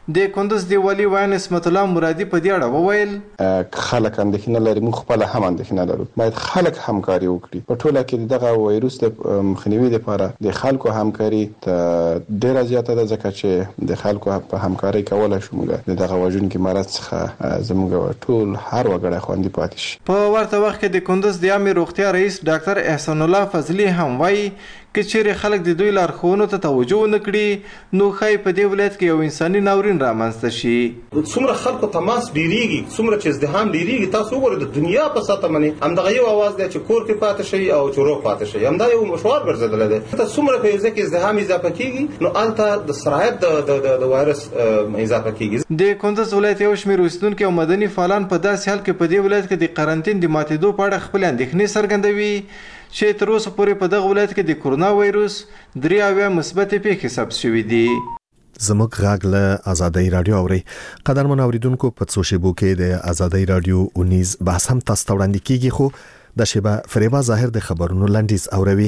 د کندوز دی والي وان اسمت الله مرادي په دې اړه وویل
خلک اندېښنه لري، موږ خپل هم اندېښنه لرو، باید خلک همکاري وکړي. په ټوله کې دغه وایروس د مخنیوي لپاره د خلکو همکاري ډیره زیاته ده، ځکه چې د خلکو په همکاري کولای شو موږ دغه وژونکي مرض څخه زموږ ټول هر وګړی خوندي پاتې شي.
په ورته وخت کې د کندوز د عامه روغتیا رئیس ډاکټر احسان الله فضلي هم وایي که چیرې خلک د دوی لارښوونو ته توجه ونه کړي نو ښایي په دې ولایت کې یو انساني ناورین رامنځته شي.
څومره خلکو تماس ډیریږي، څومره چې ازدحام ډیریږي، تاسو وګورئ د دنیا په سطح باندې همدغه یو اواز دی چې کور کې پاتې شي او چې روغ پاتې شي، همدا یو مشوار ګرځېدلی دی. ته څومره په یو ځای کې ازدحام اضافه کېږي نو هلته د سرایت د وایرس اضافه کېږي.
د کندوز ولایت یو شمېر اوسېدونکي او مدني فعالان په داسې حال کې په دې ولایت کې د قرنطین د ماتېدو په اړه خپلې اندېښنې څرګندوي چې تر اوسه پورې په دغه ولایت کې د کورونا وایروس درې اویا مثبتې پیښې ثبت شوي دي.
زموږ غږ له آزادۍ رادیو اوري. قدرمن اوریدونکو په څو شیبو کې د آزادۍ رادیو اونیز بحث هم تاسو ته وړاندې کیږي، خو د شیبه فریبا ظاهر د خبرونو لنډیز اوروي.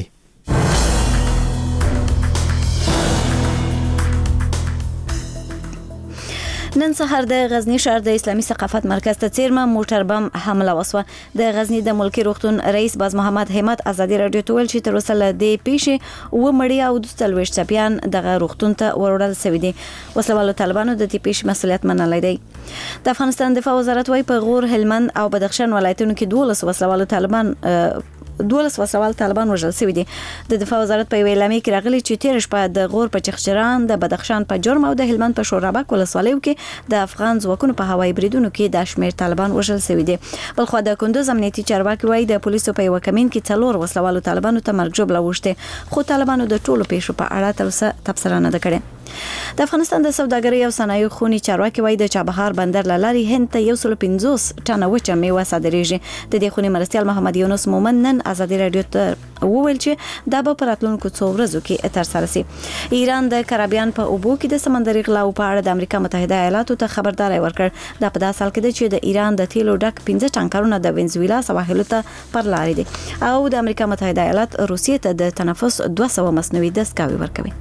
نن سهار د غزنی ښار د اسلامي ثقافت مرکز ته چیرمه موټر بم حمله وسوه. د غزنی د ملکی روغتون رئیس باز محمد همت آزادي رادیو ته ویل چې تر اوسه له دې پیښې و مړی او د څلوېښت چپیان دغه روغتون ته وروړل شوي دي. وسلوالو طالبانو د دې پیښې مسؤلیت منلی دی. د افغانستان دفاع وزارت وايي په غور، هلمند او بدخشان ولایتونو کې دولس وسلوالو طالبان دولس وسوال طالبان وژل شوي دي. د دفاع وزارت په ویلامي کې راغلي چې تیر شپه د غور په چخچران، د بدخشان په جرم او د هلمند په شورابک ولسوالیو کې د افغان ځواکونو په هوایي بریدونو کې د شمیر طالبان وژل شوي دي. بلخو د کندوز امنیتي چارواکي وايي د پولیسو په یو کمین کې څلور وسلوالو طالبانو ته مرګ ژوبله وشته، خو طالبانو د ټولو پیښو په اړه تر اوسه تبصره نه ده کړې. د افغانستان د سوداګرۍ او صنایعو خونی چارواکي وايي د چابهار بندر لاري هند ته یو سل پنځوس ټنه وچه میوه صادریږي. د دې خونی مرستیال محمد یونس مومن نن آزادي رادیو ته وویل چې دا به په راتلونکو څو ورځو کې ترسره شي. ایران د کارابیان په اوبو کې د سمندري غلاو په اړه د امریکا متحده ایالاتو ته خبرداري ورکړ. دا په داسې حال کې ده چې د ایران د تیلو ډک پنځه ټانکرونه د وینزویلا سواحلو ته پر لارې دي او د امریکا متحده ایالات روسیې ته د تنفس دوه سوه مصنوعي دستګاوې ورکوي.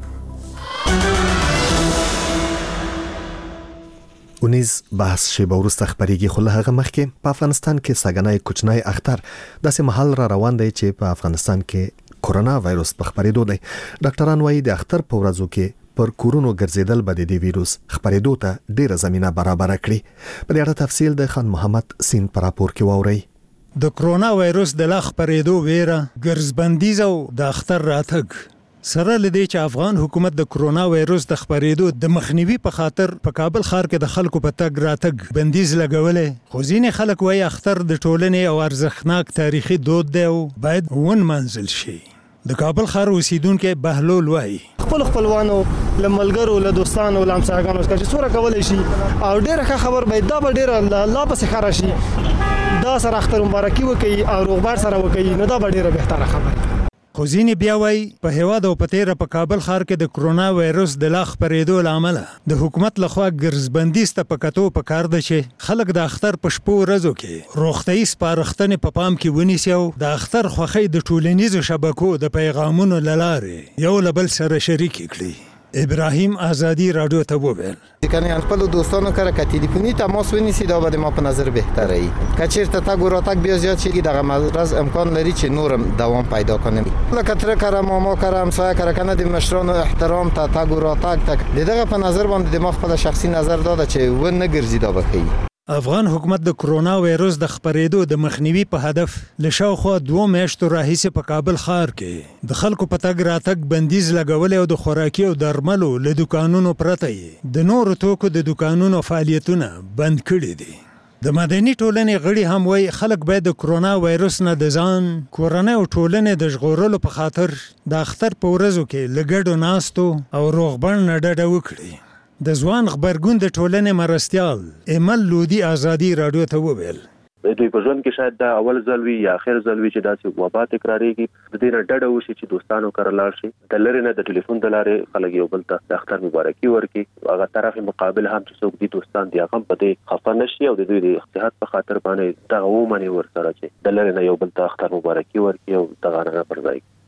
اونیز بحث شیبه وروسته خبرېږي، خو له هغه مخکې په افغانستان کې ساګنای کوچنی اختر داسې محل را روان دی چې په افغانستان کې کورونا وایروس په خبرېدو دی. ډاکټران وایي د اختر په ورځو کې پر کورونو ګرځېدل به د دې ویروس خبرېدو ته ډیره زمینه برابر کړي. په دې اړه تفصیل د خان محمد سین پر راپور کې واورئ.
د کرونا وایروس د لا خبرېدو ویره، ګرځبندیز او د اختر راتګ سره لدې چې افغان حکومت د کرونا وایروس د خبرېدو د مخنیوي په خاطر په کابل ښار کې د خلکو په تګ راتګ بندیز لګولې. خو ځینې خلک وایي اختر د ټولنې او ارزښتناک تاریخي دود دی او باید ونمانځل شي. د کابل ښار اوسیدونکو بهلول وایي
خپل خپلوانو له ملګرو له دوستانو له همسایګانو څخه چې څوره کولای شي او ډېره ښه خبر به دا به ډېره الله پسې ښه راشي، دا سره اختر مبارکي وکړي او روغبړ سره وکړي، نو دا به ډېره بهتره خبره.
خو ځینې بیا وایي په هیواد او په تیره په کابل ښار کې د کرونا وایروس د لا خپرېدو له امله د حکومت لخوا ګرځبندیز ته په کتو پکار ده چې خلک د اختر په شپو ورځو کې روغتیایي سپارښتنې په پام کې ونیسي او د اختر خوښۍ د ټولنیزو شبکو د پیغامونو له لارې یو له بل سره شریکې کړي. ابراهیم آزادی رادیو ته وویل
کنه خپل دوستانو سره که تلیفوني تماس ونیسي دا به ما په نظر بهتره وي. که چیرته تګ وراتګ بیا زیات شي دغه مرض امکان لري چې نورم دوام پیدا کنه. لکه تر کړه ماما کړه همسایه کړه کنه د مشرانو احترام ته تګ وراتګ تک دغه په نظر باندې د ما خپل شخصي نظر داده چې و نه ګرځي دا بخي.
افغان حکومت د کرونا وایروس د خپرېدو د مخنیوي په هدف له شاوخوا دوه میاشتو راهیسې په کابل ښار کې د خلکو په تګ راتګ بندیز لګولې او د خوراکي او درملو له دوکانونو پرته یې د نورو توکو د دوکانونو فعالیتونه بند کړي دي. د مدني ټولنې غړي هم وایي خلک باید د کرونا وایروس نه د ځان، کورنۍ او ټولنې د ژغورلو په خاطر د اختر په ورځو کې له ګډو ناستو او روغبړ نه ډډه وکړي. د ځوان خبرګون د ټولنې مرستیال ایمل لودي آزادي رادیو ته وویل
دوی په ژوند کې شاید دا اول ځل وي یا اخر ځل وي چې داسې وبا تکرارېږي. د دې نه ډډه وشي چې دوستانو کره لاړ شي، د لرې نه د ټلیفون د لارې خلک یو بل ته د اختر مبارکي ورکړي. هغه طرف مقابل هم چې څوک دي دوستان دي هغه هم په دې خفه نه شي او د دوی د احتیاط په خاطر باندې دغه ومني ورسره چې د لرې نه یو بل ته اختر مبارکي ورکړي او دغه نه پر ځای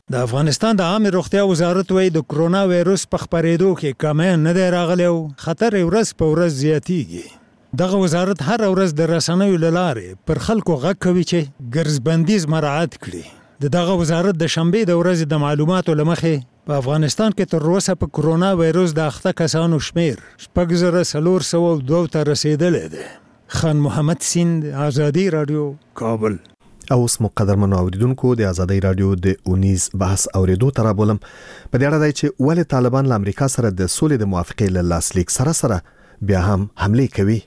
د افغانستان د عامه روغتیا وزارت وایي د کرونا وایروس په خپرېدو کې کمی نه دی راغلی او خطر ورځ په ورځ زیاتیږي. دغه وزارت هر ورځ د رسنیو له لارې پر خلکو غږ کوي چې ګرځبندیز مراعات کړي. د دغه وزارت د شنبې د ورځې د معلوماتو له مخې په افغانستان کې تر اوسه په کرونا وایروس د اخته کسانو شمیر شپږ زره څلور سوه دوه ته رسیدلی دی. خان محمد سیند، آزادي رادیو، کابل.
او اوس مقدرمنو اوریدونکو د آزادۍ رادیو د اونیز بحث اوریدو تر بولم په دې اړه دی چې ولې طالبان له امریکا سره د سولې د موافقې له لاسلیک سره سره بیا هم حمله کوي.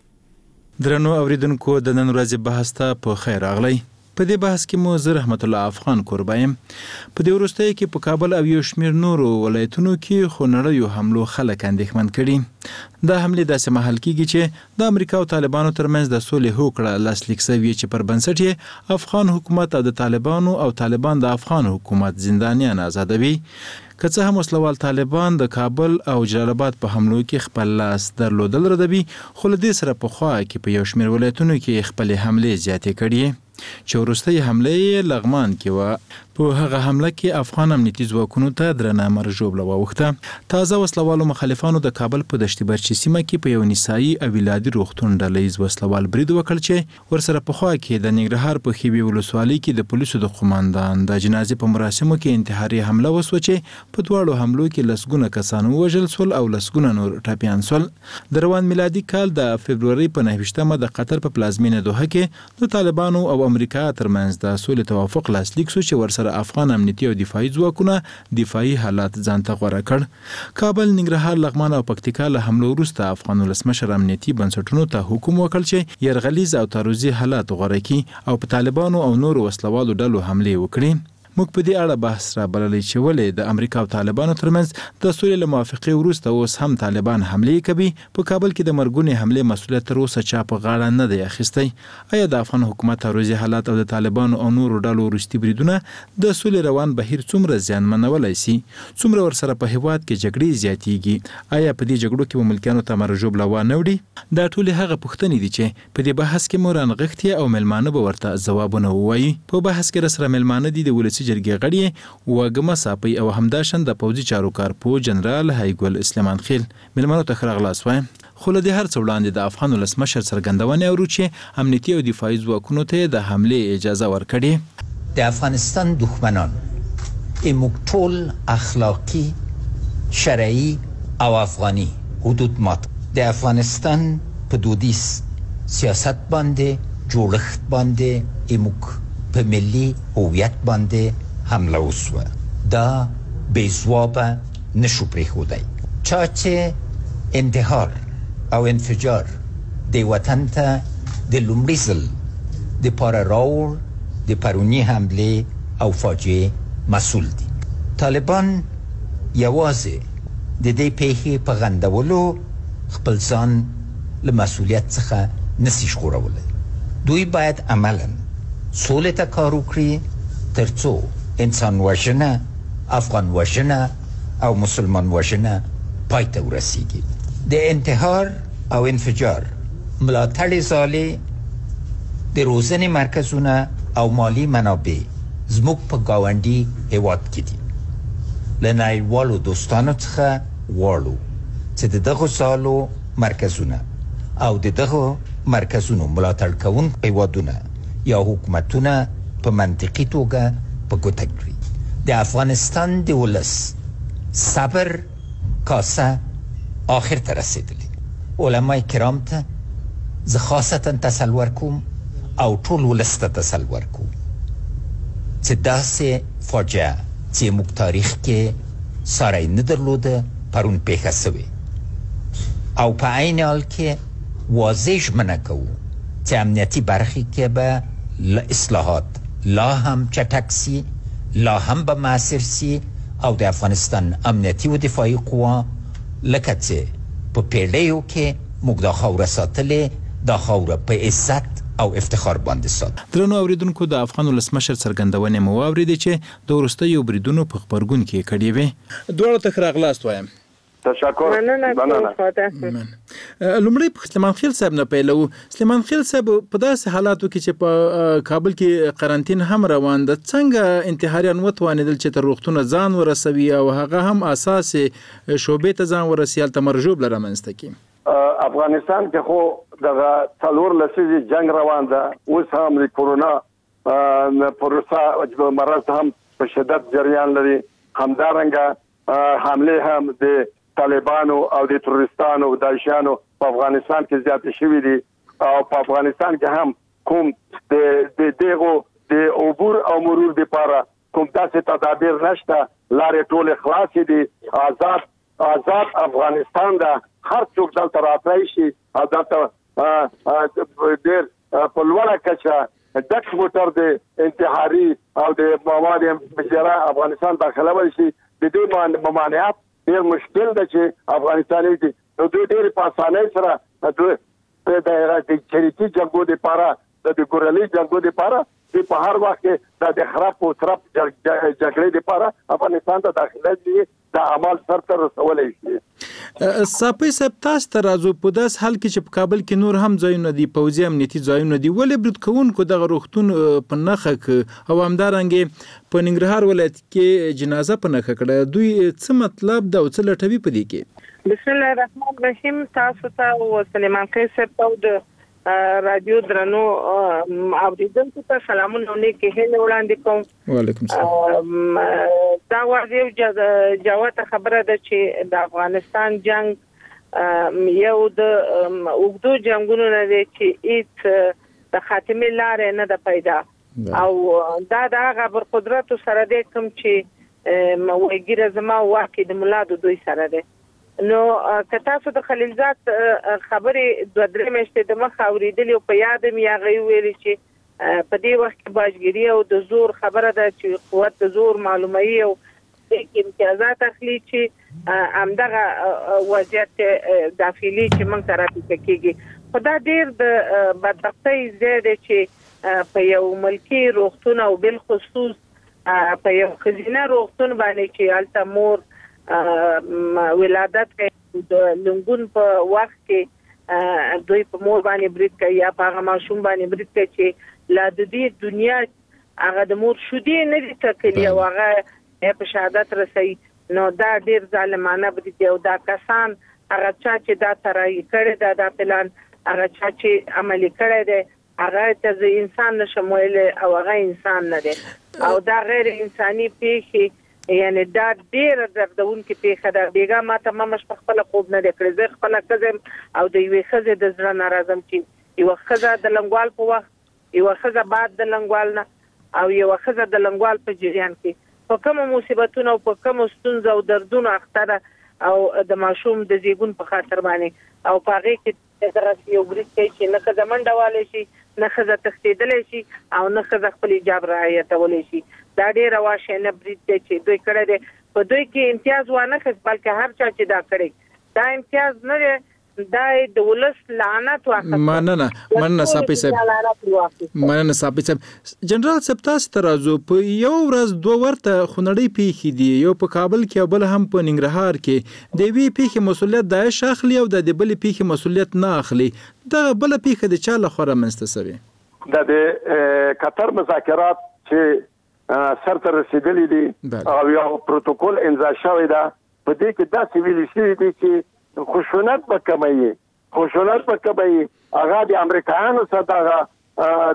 درنو اوریدونکو د نن ورځې بحث ته په خیر راغلی. په دې بحث کې مو زه رحمت الله افغان کوربایم. په دې وروستیو کې په کابل او یو شمېر نورو ولایتونو کې خو نړیو حملو خلک اندېښمن کړي. دا حملې داسې محل کېږي چې د امریکا او طالبانو ترمنځ د سولې هوکړه لاسلیک شوې چې پر بنسټ یې افغان حکومت او د طالبانو او طالبان د افغان حکومت زندانیان آزادوي. که څه هم وسلوال طالبان د کابل او جلال آباد په حملو کې خپل لاس درلودل ردوي، خو له دې سره په خوا کې په یو شمېر ولایتونو کې خپلې حملې زیاتې کړي چې وروستۍ حمله یې لغمان کې وه. په هغه حمله کې افغان امنیتي ځواکونو ته درنه مرژوبله واوښته. تازه وسلوالو مخالفانو د کابل په دشت برچي سیمه کې په یو نسایي او ولادي روغتون ډله ییز وسلوال برید وکړ چې ورسره په خوا کې د ننګرهار په خیبي ولسوالۍ کې د پولیسو د قوماندان د جنازې په مراسمو کې انتحاري حمله وسوه چې په دواړو حملو کې لسګونه کسان ووژل سول او لسګونه نور ټپیان سول. د روان میلادي کال د فبرورۍ په نهه ویشتمه د قطر په پلازمینه دوحه کې د طالبانو او امریکا ترمنځ د سولې توافق لاسلیک شو چې ورسره افغان امنیتي او دفاعي ځواکونه دفاعي حالات ځان ته غوره کړ. کابل، ننګرهار، لغمان او پکتیکا له حملو وروسته افغان ولسمشر امنیتي بنسټونو ته حکم وکړ چې یرغلیز او تعرضي حالات غوره کړي او په طالبانو او نورو وسلوالو ډلو حملې وکړي. موږ په دې اړه بحث را بللی چې ولې د امریکا او طالبانو ترمنځ د سولې له موافقې وروسته اوس هم طالبان حملې کوي. په کابل کې د مرګونې حملې مسؤلیت تر اوسه چا په غاړه نه دی اخیستی. آیا د افغان حکومت تعرضي حالات او د طالبانو او نورو ډلو وروستي بریدونه د سولې روان بهیر څومره زیانمنولی سي؟ څومره ورسره په هیواد کې جګړې زیاتیږي؟ آیا په دې جګړو کې به ملکیانو ته مرژوبله وانه وړي؟ دا ټولې هغه پوښتنې دي چې په دې بحث کې مو رانغښتي او مېلمانه به ورته ځوابونه ووایي. په بحث کې راسره مېلمانه دي د ولسي جرګې غړي واګمه صاپي او همداشان د پوځي چارو کارپو جنرال هایګل اسلمان خیل. مېلمانو ته ښه راغلاست وایم. خو له دې هر څه وړاندې د افغان ولسمشر څرګندونې اورو چې امنیتي او دفاعي ځواکونو ته د حملې اجازه ورکړې.
د افغانستان دښمنان موږ ټول اخلاقی، شرعي او افغاني حدود مات. د افغانستان په دودیز سیاست باندې، جوړښت باندې، موږ په ملي هویت باندې حمله وسوه. دا بې ځوابه نشو پرېښودی. چا چې انتحار او انفجار د وطن ته د لومړي ځل دپاره راوړ، د پروني حملې او فاجعې مسؤل دي. طالبان یوازې د دې پیښې په غندولو خپل ځان له مسؤلیت څخه نسي ژغورلی. دوی باید عملاً سولې ته کار وکړي تر څو انسان وژنه، افغان وژنه او مسلمان وژنه پای ته ورسیږي. د انتحار او انفجار ملاتړ ځالې د روزنې مرکزونه او مالی منابع زموږ په ګاونډي هیواد کې دي. له نړیوالو دوستانو څخه غواړو چې د دغو ځالو مرکزونه او د دغو مرکزونو ملاتړ کوونکي هیوادونه یا حکومتونه په منطقي توګه په ګوته کړي. د افغانستان د ولس صبر کاسه آخر ته رسیدلی. علمای کرام ته زه خاصتا تسل ورکوم او ټول ولس ته تسل ورکوم چې داسې فاجعه چې موږ تاریخ کې ساری نه درلوده پرون پیښه سوې او په عین حال کې واضح ژمنه کوو چې امنیتي برخې کې به اصلاحات لا هم چټک سي، لا هم به مؤثر سي او د افغانستان امنیتي او دفاعي قوا لکه چې په پیړیو کې موږ دا خاوره ساتلې، دا خاوره په عزت او افتخار باندې سات.
درنو اوریدونکو، د افغان ولسمشر څرګندونې مو واورېدې چې د وروستیو بریدونو په خبرګون کې کړې وې. دواړو ته ښه راغلاست وایم.
تشکر
مننه. لومړی سلیمان خیل صاحب نه پیلو. سلیمان خیل صاحب په داسې حالاتو کې چې په کابل کې قرنټین هم روان ده، څنګه انتحاریان وتوانیدل چې تر روغتونه ځان ورسوي او هغه هم اساس شوبې ته ځان ورسیال تمرجوب لره منځته کی؟
افغانستان کې خو دغه څلور لسیزې جنگ روان ده، اوس هم د کورونا پروسه مرض هم په شدت جریان لري، همدارنګه حمله هم د طالبانو او د تروریستانو او داعشانو په افغانستان کې زیات شوي دي او په افغانستان کې هم کوم د دغه د عبور او مرور لپاره کوم تاسو تدابیر نشته، لارې ټول خلاص دي، آزاد آزاد افغانستان دا هر څوک دلته راتلی شي او دلته ډېر په لوړه کچه دک موټر د انتحاري او د مواد مخدره افغانستان داخله وشي، د دې ممانعت ډېر مشکل ده چې افغانستان دې نو دوی ډېر په اسانۍ سره دوی د چریکي جنګو لپاره د ګورلي جنګو لپاره چې په هر وخت کې د خراب او ترپ جګړې لپاره افغانستان ته داخله دي د عمل سر ته رسولای شي.
صاحب صاحب تاسو ته راځو په داس حال کې چې په کابل کې نور هم ځایونه دي، پوځي امنیتي ځایونه دي، ولې برید کوونکو دغه روغتون په نخښه ک او همدارنګه په ننګرهار ولایت کې جنازه په نخښه کړه، دوی څه مطلب دا او څه لټوي په دې کې؟
بسم الله الرحمن الرحیم. تاسو ته او سلیمان خیل صاحب ته د رادیو درنو اوریدونکو ته سلامونه نیکه هیله وړاندې کوم.
وعلیکم السلام.
دا واضح جواب خبره ده چې د افغانستان جنگ یو د اوږدو جنگونو نه دی چې هیڅ د خاتمه لارې نه ده پیدا او دا د هغه بر قدرت سره د کوم چې موګیره زما واکې د مولادو دوی سره ده. نو که تاسو د خلیلزاد خبرې دوه درې میاشتې د مخ اوریدلې او په یاد مې هغه ویلي چې په دې وخت کې باجګری او د زور خبره ده چې قوت د زور معلومي او د امتیازات اخلي چې همدغه وضعیت داخلي چې موږ سره پکېږي. خدا ډیر د بدبختۍ زیاده چې په یو ملکی روغتون او بل خصوص په یو خزینه روغتون باندې چې التمور ولادت کې د لنګون په وخت کې دوی په مور باندې برید کوي یا په هغه ماشوم باندې برید کوي چې لا د دې دنیا هغه د مور شودي نه دي تکلی او هغه په شهادت رسي. نو دا ډیر ظالمانه برید او دا کسان هغه چې دا ترای کړی دا د پلان هغه چې عملي کړی دی هغه ته انسان نشم ویل او هغه انسان نه دی او دا غیر انساني پیښې یعنی دا ډیر دردونکې پیښه ده. بیګا ماته ممش په خپل خوب نه دی کړی، زه خپل کزم او د یوې ښځې د زړه ناراضم چې یوه ښځه د لنګوال په وخت، یوه ښځه بعد د لنګوال نه او یوه ښځه د لنګوال په جریان کې په کومو مصیبتونو او په کومو ستونزو او دردونو اخته ده او د ماشوم د زیږون په خاطر باندې او په هغې کې دغه یو برید کوي چې نه ښځه منډه والی شي، نه ښځه تښتېدلی شي او نه ښځه خپل حجاب رعایتولی شي. دا ډېره واشینه برید دی چې دوی کړی دی. په دوی کې امتیاز وانه خست بلکې هر چا چې دا کړی دا امتیاز نه دی، دا د ولس لعنت واخیست.
مننه مننه صاحب صاحب مننه صاحب صاحب. جنرال صاحب تاسو ته راځو، په یو ورځ دوه ورته خونړۍ پیښې دي، یو په کابل کې او بل هم په ننګرهار کې. د یوې پیښې مسؤلیت داعش اخلي او د بلې پیښې مسؤلیت نه اخلي. دا بله پیښه د چا لخوا رامنځته شوې؟
دا د قطر مذاکرات چې سر ته رسیدلی دي او یو پروتوکول امضا شوی ده، په دې کې داسې ویل شوي دي چې خشونت به کموي، خشونت به کموي. هغه د امریکایانو سره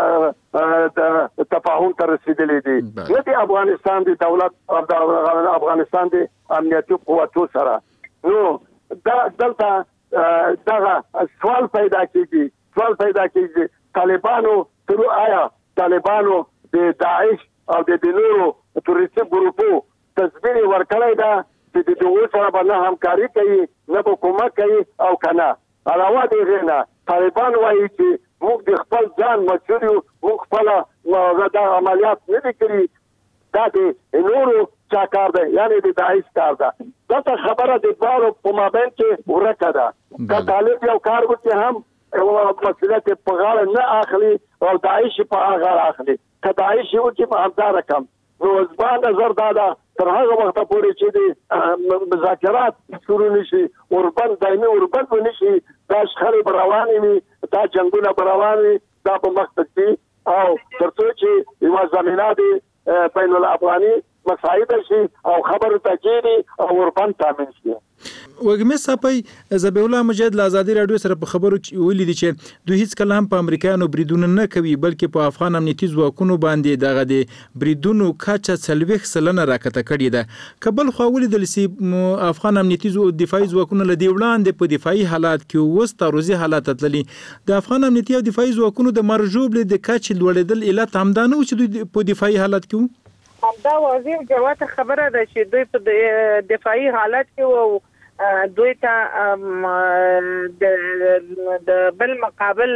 د تفاهم ته رسیدلی دي، نه د افغانستان د دولت او د افغانستان د امنیتي قوتو سره. نو دا دلته دغه سوال پیدا کیږي سوال پیدا کیږي طالبانو تر آیا طالبانو د داعش او د نورو تروریستي ګروپو تصویر ورکړی دا چې د دوی سره باندې همکاري کوي، نه به کومک کوي او کنه. علاوه د دې نه طالبان وایي چې موږ د خپل ځان مسؤل یو، موږ خپل دا عملیات نه دي کړي، دا د نورو چا کار دی، یعنی د داعش کار ده. دا خبره د دوارو په مابین کې ورکه ده. که طالب یو کار وکړي هم مسؤلیت په غاړه نه اخلي او داعش په غاړه اخلي، که داعش وکړي په همدا رقم. نو زما نظر دا ده تر هغه وخت پورې چې د مذاکرات شروع نشي اوربند دایمي اوربند ونشي دا شخړې روانې وي دا جنگونه روانې وي دا په مخ ته او ترڅو چې یو زمينه دي بین الافغاني مساعد شي او خبرو تکيري او اوربند تامین شي.
وګمې صاحب زبیح الله مجاهد له ازادي رادیو سره په خبرو ویلي دي چې دوی هیڅ کله هم په امریکایانو بریدونه نه کوي بلکې په افغان امنیتي ځواکونو باندې دغه د بریدونو کچه څلوېښت سلنه راکته کړې ده. کبل خو ولیدل سي افغان امنیتي دفاعي ځواکونو له دی وړاندې په دفاعي حالات کې وس تعرضي حالات تللي د افغان امنیتي او دفاعي ځواکونو د مرجوب له د کچې لوړېدل علت همدانه چې دوی په دفاعي حالات کې
دا واضح جواب خبره ده چې دوی په دفاعي حالت کې وو دوی ته د بل مقابل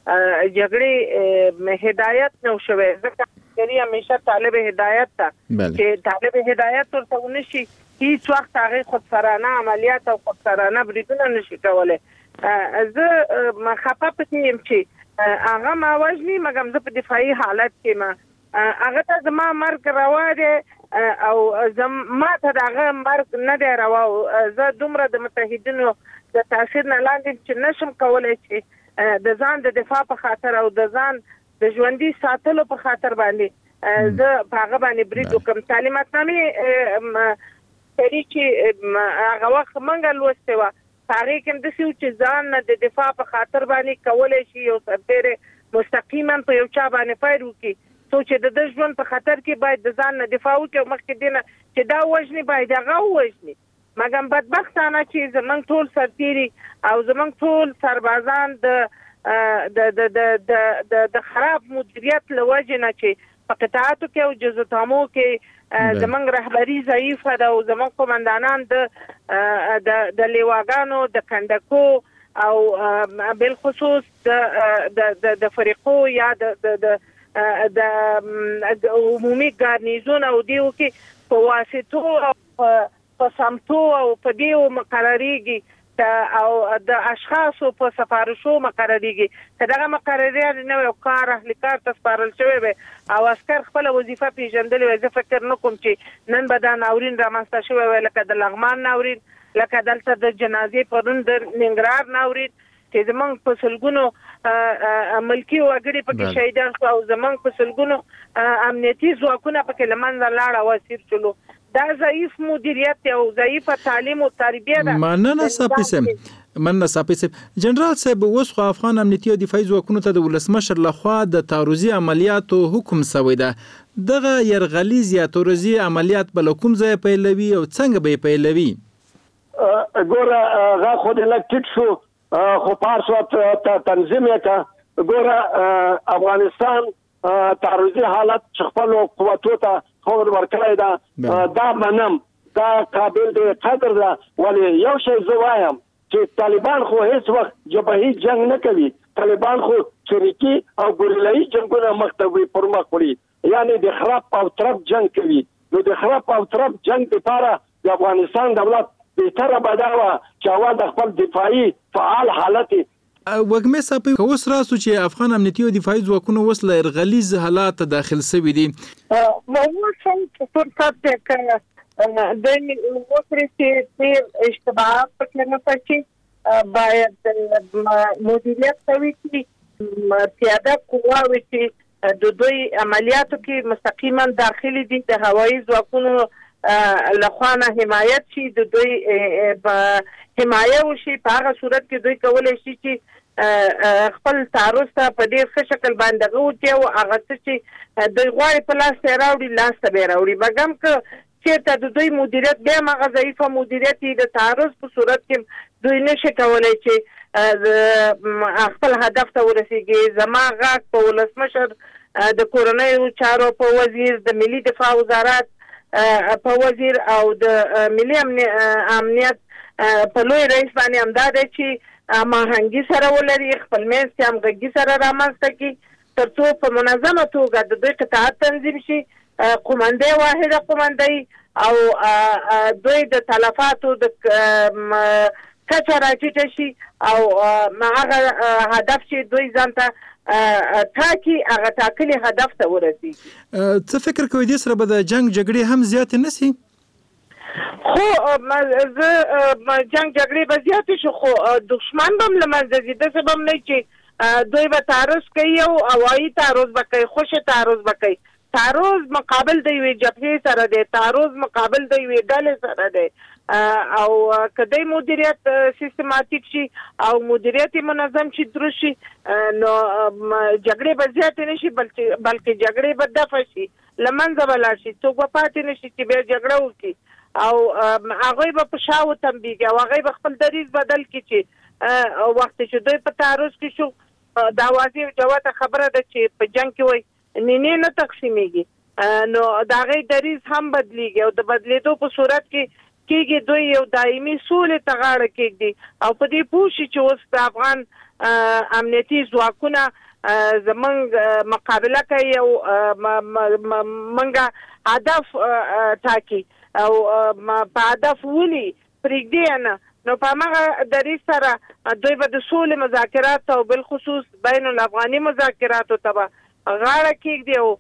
جګړې هدایت نو شوه ځکه چې همیشه طالب هدایت ته چې طالب هدایت ورته ونشي هیڅ وخت هغه خودسرانه عملیات او خودسرانه بریدونه نشي کولای. زه خپه پته يم چې هغه ما وجني مګم زه په دفاعي حالت کې ما هغه ته زما مرګ روا دی او زما ته دغه مرګ نه دی روا زه دومره د متحدینو د تاثیر نه لاندې چې نشم کولای چې د ځان د دفاع په خاطر او د ځان د ژوندۍ ساتلو په خاطر باندې زه په هغه باندې برید وکم. تعلیماتنامې سړي چې هغه وخت منګه لوستې وه هغې کې همداسې و چې ځان د دفاع په خاطر باندې کولی شي یو سرتیری مستقیما په یو چا باندې فایر وکړي چې د د ژوند په خطر کې باید د ځان نه دفاع وکړي او مخکې دې نه چې دا وژني باید هغه ووژني. مګم بدبختانه چې زموږ ټول سرتیري او زموږ ټول سربازان د د خراب مدیریت له وجې نه چې په قطاعاتو کې او جزتامو کې زموږ رهبري ضعیفه ده او زموږ قمندانان د د لیواګانو د کندکو او بالخصوص د د فریقو یا د د عمومي ګارنیزون او دیو کې په واسطو او په سمتو او په دیو مقرریږي او د اشخاصو په سفارشو مقرریږي که دغه مقرریات نه وي او کار اهل کار ته سپارل شوی وي او عسکر خپل وظیفه پیژندلې وي زه فکر نه کوم چې نن به دا ناورین رامنځته شوی وي لکه د لغمان ناورین لکه دلته د جنازې پرون د ننګرهار ناورین چې زمونږ په سلګونو ملکي وګړي پکې شهیدان شو او زمونږ په سلګونو امنیتي ځواکونه پکې له منځه لاړه او اسیر شولو. دا ضعیف مدیریت او ضعیف تعلیم او تربیه ده.
مننه صاحب مننه صاحب جنرال صاحب اوس خو افغان امنیتي او دفاعي ځواکونو ته د ولسمشر لخوا د تعرضي عملیاتو حکم شوی ده. دغه يرغلیز یا تعرضي عملیات بل کوم ځای پیلوي او څنګه به پیلوي؟
ګوره هغه خو د لکټ شو خو پارسوت تنظیم یې ګوره افغانستان تعرضي حالت چې خپل قوتو ته خبر ورکړی ده دا منم دا قابل دی قدر ده ولی یو شی زه وایم چې طالبان خو هیڅ وخت جبهي جنگ نه کوي طالبان خو چریکي او ګوریلایي جنگونه مختوي پر مخ وړي یعنی د خراب او ترپ جنگ کوي نو د خراب او ترپ جنگ لپاره د افغانستان دولت بهتره بداوه چې هوا د خپل دفاعي فعال حالت
وګمې صاحب اوس راسو چې افغان امنیتي او دفاعي ځواکونه اوس له يرغلیز حالات داخل شوي دي.
نو څنګه فرصت ده که د وکړي چې اشتباهات پکې نه پاتې باید مدیریت کوي چې پیاده قواوې چې د دوی عملیاتو کې مستقیما داخلي دي د هوایي ځواکونو لخوانه حمایت شي د دوی حمایه وشي په هغه صورت کې دوی کولای شي چې خپل تعرض ته په ډېر ښه شکل باندې غوټي او هغه چې دوی غواړي په لاس ته راوړي لاس ته به راوړي مګم که چېرته د دوی مدیریت بیا هغه ضعیفه مدیریت د تعرض په صورت کې دوی نشي کولای چې خپل هدف ته ورسیږي. زما غږ په ولسمشر د کورنیو چارو په وزیر د ملي دفاع وزارت په وزیر او د ملي امنیت په لوی رئیس باندې همدا دی چې ماهنګي سره ولري خپل منځ کې همغږي سره رامنځته کړي تر څو په منظمه توګه د دوی قطاعت تنظیم شي قومندې واحده قومندې او دوی د تلفاتو د کچه راټیټه شي او هغه هدف چې دوی ځان ته تاکي هغه ټاکلي هدف ته ورسیږي.
څه فکر کوئ دې سره به د جنگ جګړې هم زیاتې نه شي؟
خو زه جنگ جګړې به زیاتې شو خو دښمن به هم له منځه ځي داسې به هم نه چې دوی به تعرض کوي او هوایي تعرض به کوي خوشي تعرض به کوي تعرض مقابل د یوې جبهې سره دی تعرض مقابل د یوې ډلې سره دی او کدی مدیریت سیستماتیک شي او مدیریت منظم شي درست شي نو جګړې به زیاتې نه شي بلکې بلکې جګړې به دفع شي له منځه به لاړ شي څوک به پاتې نه شي چې بیا جګړه وکړي او هغوی به په شا وتمبېږي او هغوی به خپل دریځ بدل کړي چې وخت چې دوی په تعرض کې شو دا واضح جوته خبره ده چې په جنګ کې وایي نینې نه تقسیمېږي نو د هغې دریځ هم بدلیږي او د بدلېدو په صورت کې کېږي دوی یو دایمي سولې ته غاړه کېږدي او په دې پوه شي چې اوس د افغان امنیتي ځواکونه زمونږ مقابله کوي او موږ هدف ټاکي او په هدف ولي پرېږدي نه نو په هماغه دریځ سره دوی به د سولې مذاکرات او بالخصوص بین الافغاني مذاکراتو ته به غاړه کېږدي او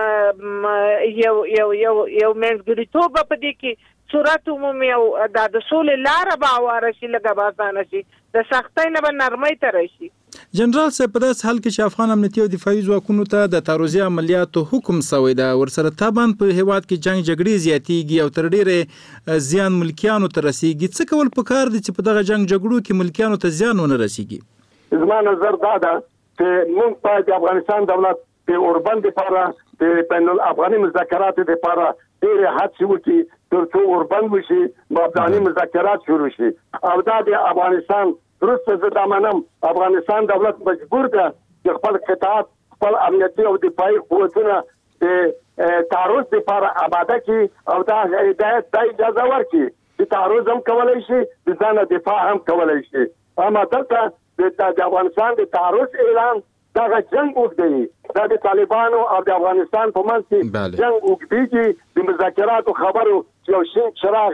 یو یو یو یو منځګړیتوب به په دې کې صورت عمومي او دا د سولې لاره به هواره شي لږه به اسانه شي د سختۍ نه به نرمۍ ته راشي
جنرال صاحب په داسې حال کې چې افغان امنیتي او دفاعي ځواکونو ته د تعرضي عملیاتو حکم شوی ده ورسره طبعا په هیواد کې جنگ جګړې زیاتېږي او تر ډېرې زیان ملکیانو ته رسیږي څه کول پکار دي چې په دغه جنگ جګړو کې ملکیانو ته زیان ونه رسیږي
زما نظر دا ده چې موږ باید د افغانستان دولت د اوربند لپاره د بین الافغاني مذاکراتو لپاره ډېرې هڅې وکړي تر څو اوربند وشي افغاني مذاکرات شروع شي او دا د افغانستان درسته زه دا منم افغانستان دولت مجبور ده چې خپل قطاعات خپل امنیتي او دفاعي قوتونه د تعرض لپاره آماده کړي او دا هدایت دا اجازه ورکړي چې تعرض هم کولی شي د ځان دفاع هم کولی شي اما دلته د افغانستان د تعرض اعلان دا جنگ وکړي دا د طالبانو او د افغانستان په منځ کې جنگ وکړي د مذاکراتو خبرو چې یو شین چراغ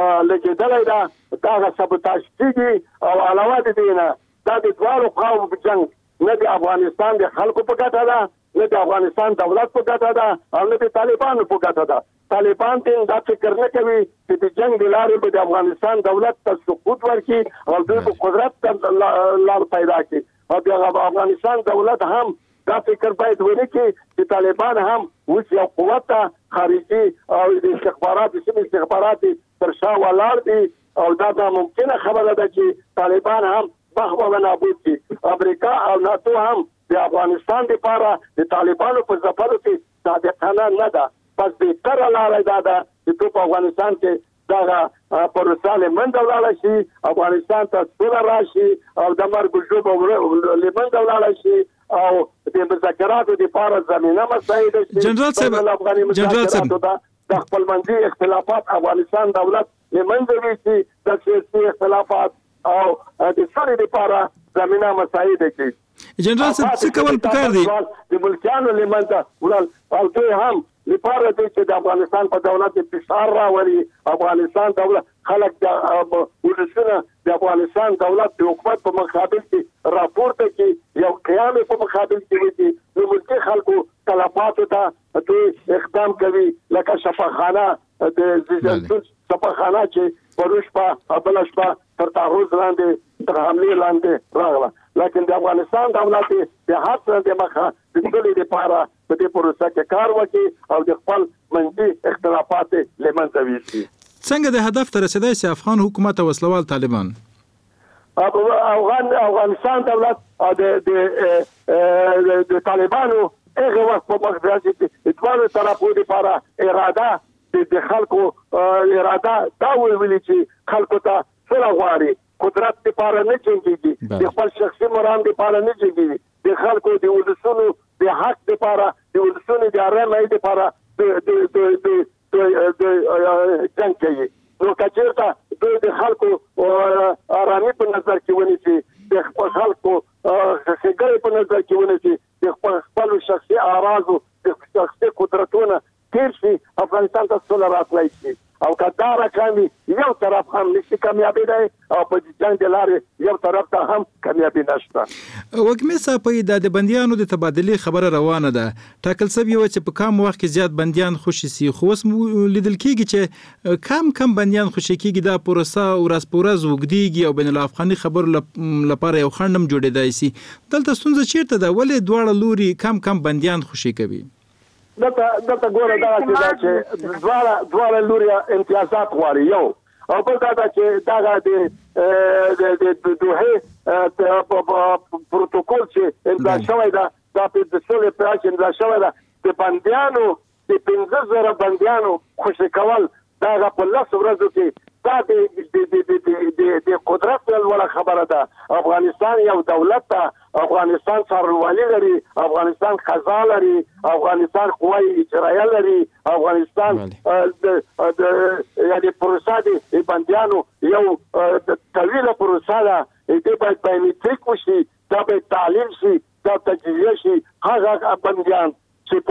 لګېدلی ده دا سبوتاژ کېږي او علاوه د دې نه دا د دواړو خواو په جنگ نه د افغانستان د خلکو په ګټه ده نه د افغانستان دولت په ګټه ده او نه د طالبانو په ګټه ده طالبان ته دا فکر نه کوي چې د جنگ د لارې به د افغانستان دولت ته سقوط ورکړي او دوی په قدرت ته لار پیدا کړي او د افغانستان دولت هم دا فکر باید ونکړي چې طالبان هم اوس یو قوت خارجي او د استخبارات سیمې استخبارات تر شا ولاړ دي او دا دا ممکنه خبره ده چې طالبان هم بخوا نابود دي امریکا او ناتو هم د افغانستان لپاره د طالبانو په ځپلو کې صادقانه نه ده پس بهتره لاره دا ده چې په افغانستان کې دا پروسه له منځه ولاړه شي افغانستان ته سوله راشي او د مرګ ژوبه له منځه ولاړه شي او د مذاکراتو لپاره زمينه مساعده شي
جنرال صاحب جنرال صاحب
د خپل منځي اختلافات افغانستان دولت له منځه وړي د سیاسي اختلافات او د سړي لپاره زمينه مساعده شي
جنرال صاحب څه کول پکار دي
د ملکیانو له منځه ولل او دوی هم لپاره دې چې د افغانستان په دولت فشار راوړي افغانستان دولت خلک د ولسونه د افغانستان دولت د حکومت په مقابل کې راپورته کې یو قیام په مقابل کې وي نو ملکي خلکو طلباتو ته دوی اقدام کوي لکه شفاخانه د زیږون شفاخانه چې پروش په بل شپه تر تعرض لاندې تر حمله لاندې راغله لکه د افغانستان دولت د هر څه د مخه د دې لپاره په دې پروسه کې کار وکړي او د خپل منځي اختلافات لمنځه ویسي
څنګه د هدف ته رسیدای سي افغان حکومت او وسلوال طالبان
افغان افغانستان دولت د د طالبانو هغه وخت په مخ کې ټول طرفونو لپاره اراده د خلکو اراده دا ویلي چې خلکو ته سره غواړي قدرت لپاره نه چېږي د خپل شخصي مرام لپاره نه چېږي د خلکو د ولسونو د حق لپاره د ولسونو د آرامۍ لپاره د د د د جنگ کوي نو کچېرته دوی د خلکو آرامي په نظر کې ونیسي د خپل خلکو ښېګړې په نظر کې ونیسي د خپل خپل شخصي اراضو د شخصي قدرتونو تیر شي افغانستان ته سوله راتلی شي او کدا راکامي یو طرف هم نشي کامیابی دی او په جنگ د لارې یو طرف ته هم کامیابی نشته.
وګمې صاحب د بنديانو د تبادلې خبره روانه ده. ټاکل شوی و چې په کم وخت کې زیات بنديان خوشي سي، خو اوس لیدل کېږي چې کم کم بنديان خوشي کېږي. دا پروسه ورځ په ورځ وګديږي او بین الافغاني خبرو لپاره یو خندم جوړېدای سي. دلته ستونزه چیرته ده؟ ولې دواړه لوري کم کم بنديان خوشي کوي؟
دته دته ګوره دا چې دواړه دواړه لوري امتیازات غواړي یو، او بل دا چې دا د د دوه پروتوکول چې امضا شوی ده دا په د سولې په اړه امضا شوی ده د بندیانو د پنځه زره بندیانو خوشي کول دا په لس ورځو کې دا د د قدرت ولا خبره ده. افغانستان یو دولت ده، افغانستان څارنوالي لري، افغانستان قضا لري، افغانستان قوای اجرایه لري، افغانستان د یعنی پروسه د بندیانو یو طویله پروسه ده. دې باید بایومټریک وشي، دا باید تعلیم شي، دا تجزیه شي. هغه بندیان چې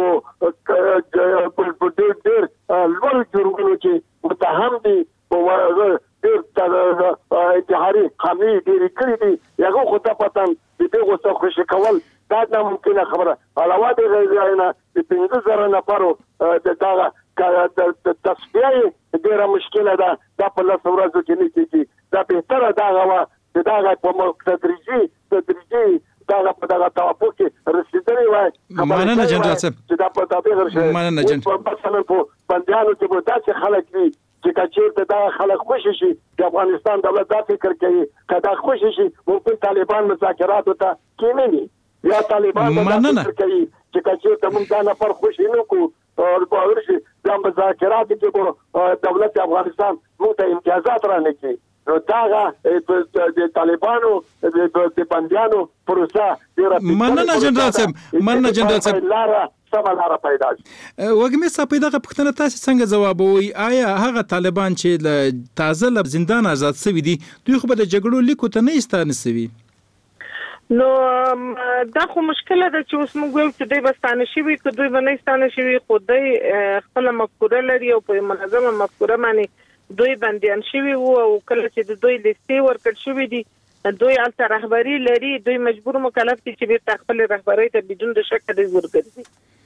په ډېر ډېر لوړ جرمونو کې متهم دي په ډېر انتحاري حملې ډېرې کړې دي، هغه خو ته پتن د دغو څخه خوشي کول دا ناممکنه خبره. علاوه د هغې نه د پنځه زره نفرو د دغه د تصفیه ډېره مشکله ده. دا په لس ورځو کې نه کېږي. دا بهتره دغه وه چې دغه په تدریجي تدریجي دغه په دغه توافق کې رسېدلی وای.
مننه جنرال صاحب
چې دا په تطبیق راشي.
مننه جنرال.
مثلا په بندیانو کې به داسې خلک وي چې کچېرته دا خلک خوشي شي د افغانستان دولت دا فکر کوي که دا خوشي شي ممکن طالبان مذاکراتو ته کېنوي، یا طالبان دا فکر کوي چې کچېرته موږ دا نفر خوشي نه کړو او باور شي دا مذاکراتو کې دولت افغانستان موږ ته امتیازات رانه کړي. نو داغه د طالبانو د بندیانو پروسه ډېره
مننه جنرال صاحب. مننه جنرال صاحب.
لاره سمه لاره پیدا شي.
وګمې صاحب دغه پوښتنه تاسو څنګه ځوابوي؟ آیا هغه طالبان چې له تازه له زندان آزاد شوي دي دوی خو به د جګړو لیکو ته نه ایستانه شوي؟
نو دا خو مشکله ده چې اوس موږ وایو چې دوی بستانه شوي که دوی به نه ایستانه شوي، خو دوی خپله مفکوره لري او په منظمه مفکوره باندې دوی بندیان شوي وو. او کله چې د دوی لیستې ورکړل شوي دي دوی هلته رهبري لري، دوی مجبور مکلف دي چې بیرته خپل رهبرۍ ته بدون د شک دوی ورګرځي.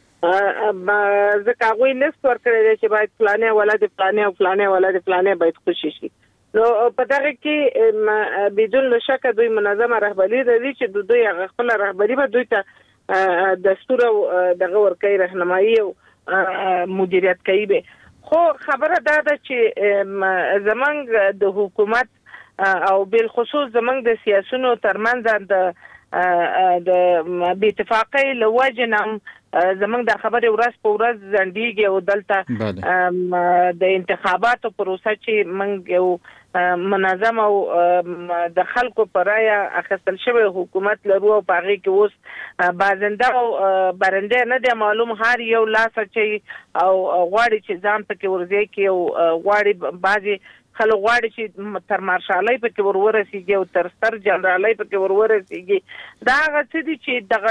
ځکه هغوی لیست ورکړی دی چې باید فلانې ولد فلانې او فلانې ولد فلانې باید خوشي شي. نو په دغه کې بدون له شک دوی منظمه رهبري لري چې د دوی هغه خپله رهبري به دوی ته دستور او دغه ورکوي، رهنمایي او مدیریت کوي به. خو خبره دا ده چې زمونږ د حکومت او بل خصوص زمونږ د سیاسونو ترمنځ د د بې اتفاقۍ له وجې نه زمونږ دا خبرې ورځ په ورځ ځنډېږي او دلته د انتخاباتو پروسه چې موږ یو منظم او د خلکو په رایه اخیستل شوی حکومت لرو او په هغې کې اوس بازنده او برنده نه دی معلوم، هر یو لاس اچوي او غواړي چې ځان پکې ورځي کې او غواړي بعضې خلک غواړي چې تر مارشالۍ پکې ور ورسېږي او تر ستر جنرالۍ پکې ور ورسېږي. دا هغه څه دي چې دغه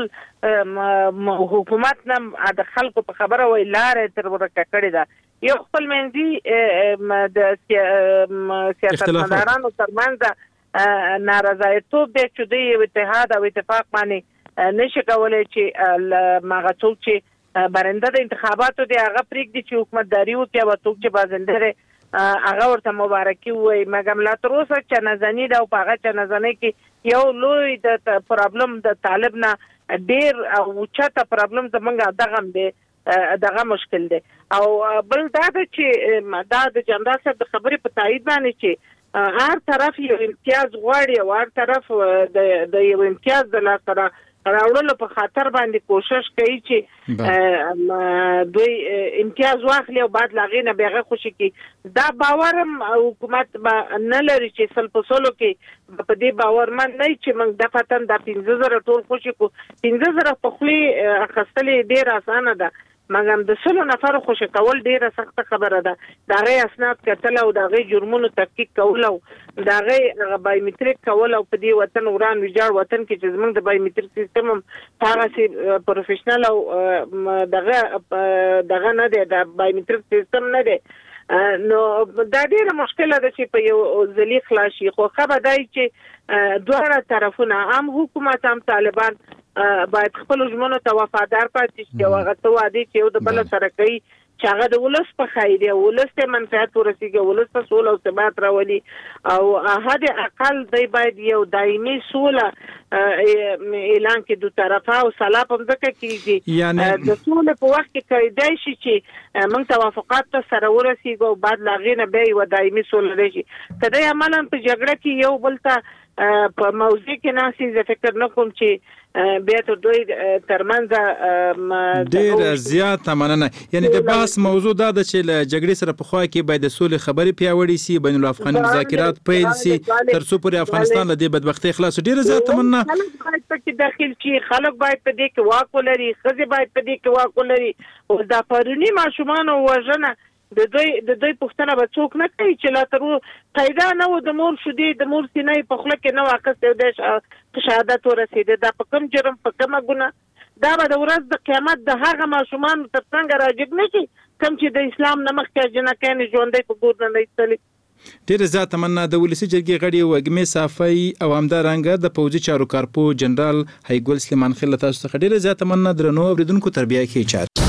ټول حکومت نه د خلکو په خبره وایي لاره تر ورکه کړې ده. یو خپل منځي د سیاستمدارانو ترمنځ نارضایتوب دی چې دوی یو اتحاد او اتفاق باندې نشي کولی چې هغه څوک چې برنده د انتخاباتو دی هغه پرېږدي چې حکومتداري وکړي او څوک چې بازنده دی هغه ورته مبارکي ووایي. مګر لا تر اوسه چنهزني ده او په هغه چنهزنۍ کې یو لوی د پرابلم د طالب نه ډېر او اوچته پرابلم زمونږ دغه هم دی، دغه مشکل دی. او بل دا ده چې دا د جنرال صاحب د خبرې په تایید باندې چې هر طرف یو امتیاز غواړي او هر طرف د یو امتیاز د لاسته راوړلو په خاطر باندې کوشش کوي چې دوی امتیاز واخلي او بعد له هغې نه بیا هغه خوشي کړي. دا باور هم حکومت به نه لري چې سل په سلو کې په دې باورمند نه وي چې موږ د فتن دا پنځه زره ټول خوشي کړو. پنځه زره په خولې اخیستل یې ډېره اسانه ده، مګر د سلو نفرو خوشي کول ډېره سخته خبره ده. د هغې اسناد کتل او د هغې جرمونو تحقیق کول او د هغې بایومټریک کول او په دې وطن وران ویجاړ وطن کې چې زموږ د بایومټریک سیستم هم هغسې پروفیشنل او دغه دغه نه دی، د بایومټریک سیستم نه دی. نو دا ډیره مشکله ده چې په یو ځلی خلاصي خو خبر دی چې دوه طرفونه هم حکومت هم طالبان باید خپل ژمنو ته وفادار پاتې شي او هغه ته وعده چې یو د بل سره کوي چې هغه د ولس په خیر دی ولس ته منفعت ورسیږي ولس ته سوله او ثبات راولي او هغه اقل دی باید یو دایمي سوله اعلان کړي دوه طرفه او صلاح په ځکه کېږي
یعنی
د سوله په وخت کې کېدای شي چې موږ توافقات ته سره ورسیږو او بعد لاغینه به یو دایمي سوله راشي کله عملاً په جګړه کې یو بل ته په موضوع کې ناسي زه فکر نه کوم چې بیا ته دوی ترمنځ
ډیر زیات مننه یعنی د بحث موضوع دا د چې له جګړې سره په خوا کې باید د سولې خبرې پیاوړې سي بین الافغاني مذاکرات پیل سي تر څو پورې افغانستان له دې بدبختۍ خلاص ډیر زیات مننه
خلک باید پکې داخل شي خلک باید په دې کې واک ولري ښځې باید په دې کې واک ولري او د پرونی ماشومان وژنه د دوی د دوی پښتنه به څوک نه کوي چې لا تر پیدا نه و د مور شودې د مور سینې په خله کې نه واقع د شهادت ورسېده دا په کوم جرم په کومه ګناه دا به د ورځ د قیامت د هغه ماشومان تر څنګه راجګ نه شي کوم چې د اسلام نمخ کې جنکان ژوندۍ په ګور نه ایستلي
ډیر زیات مننه د ولسی جرګې غړي وګمې صافي او همدارنګه د پوځي چارو کارپو جنرال هیګل سلیمان خیل تاسو څخه ډیر زیات مننه درنو اوریدونکو تربیه کې چات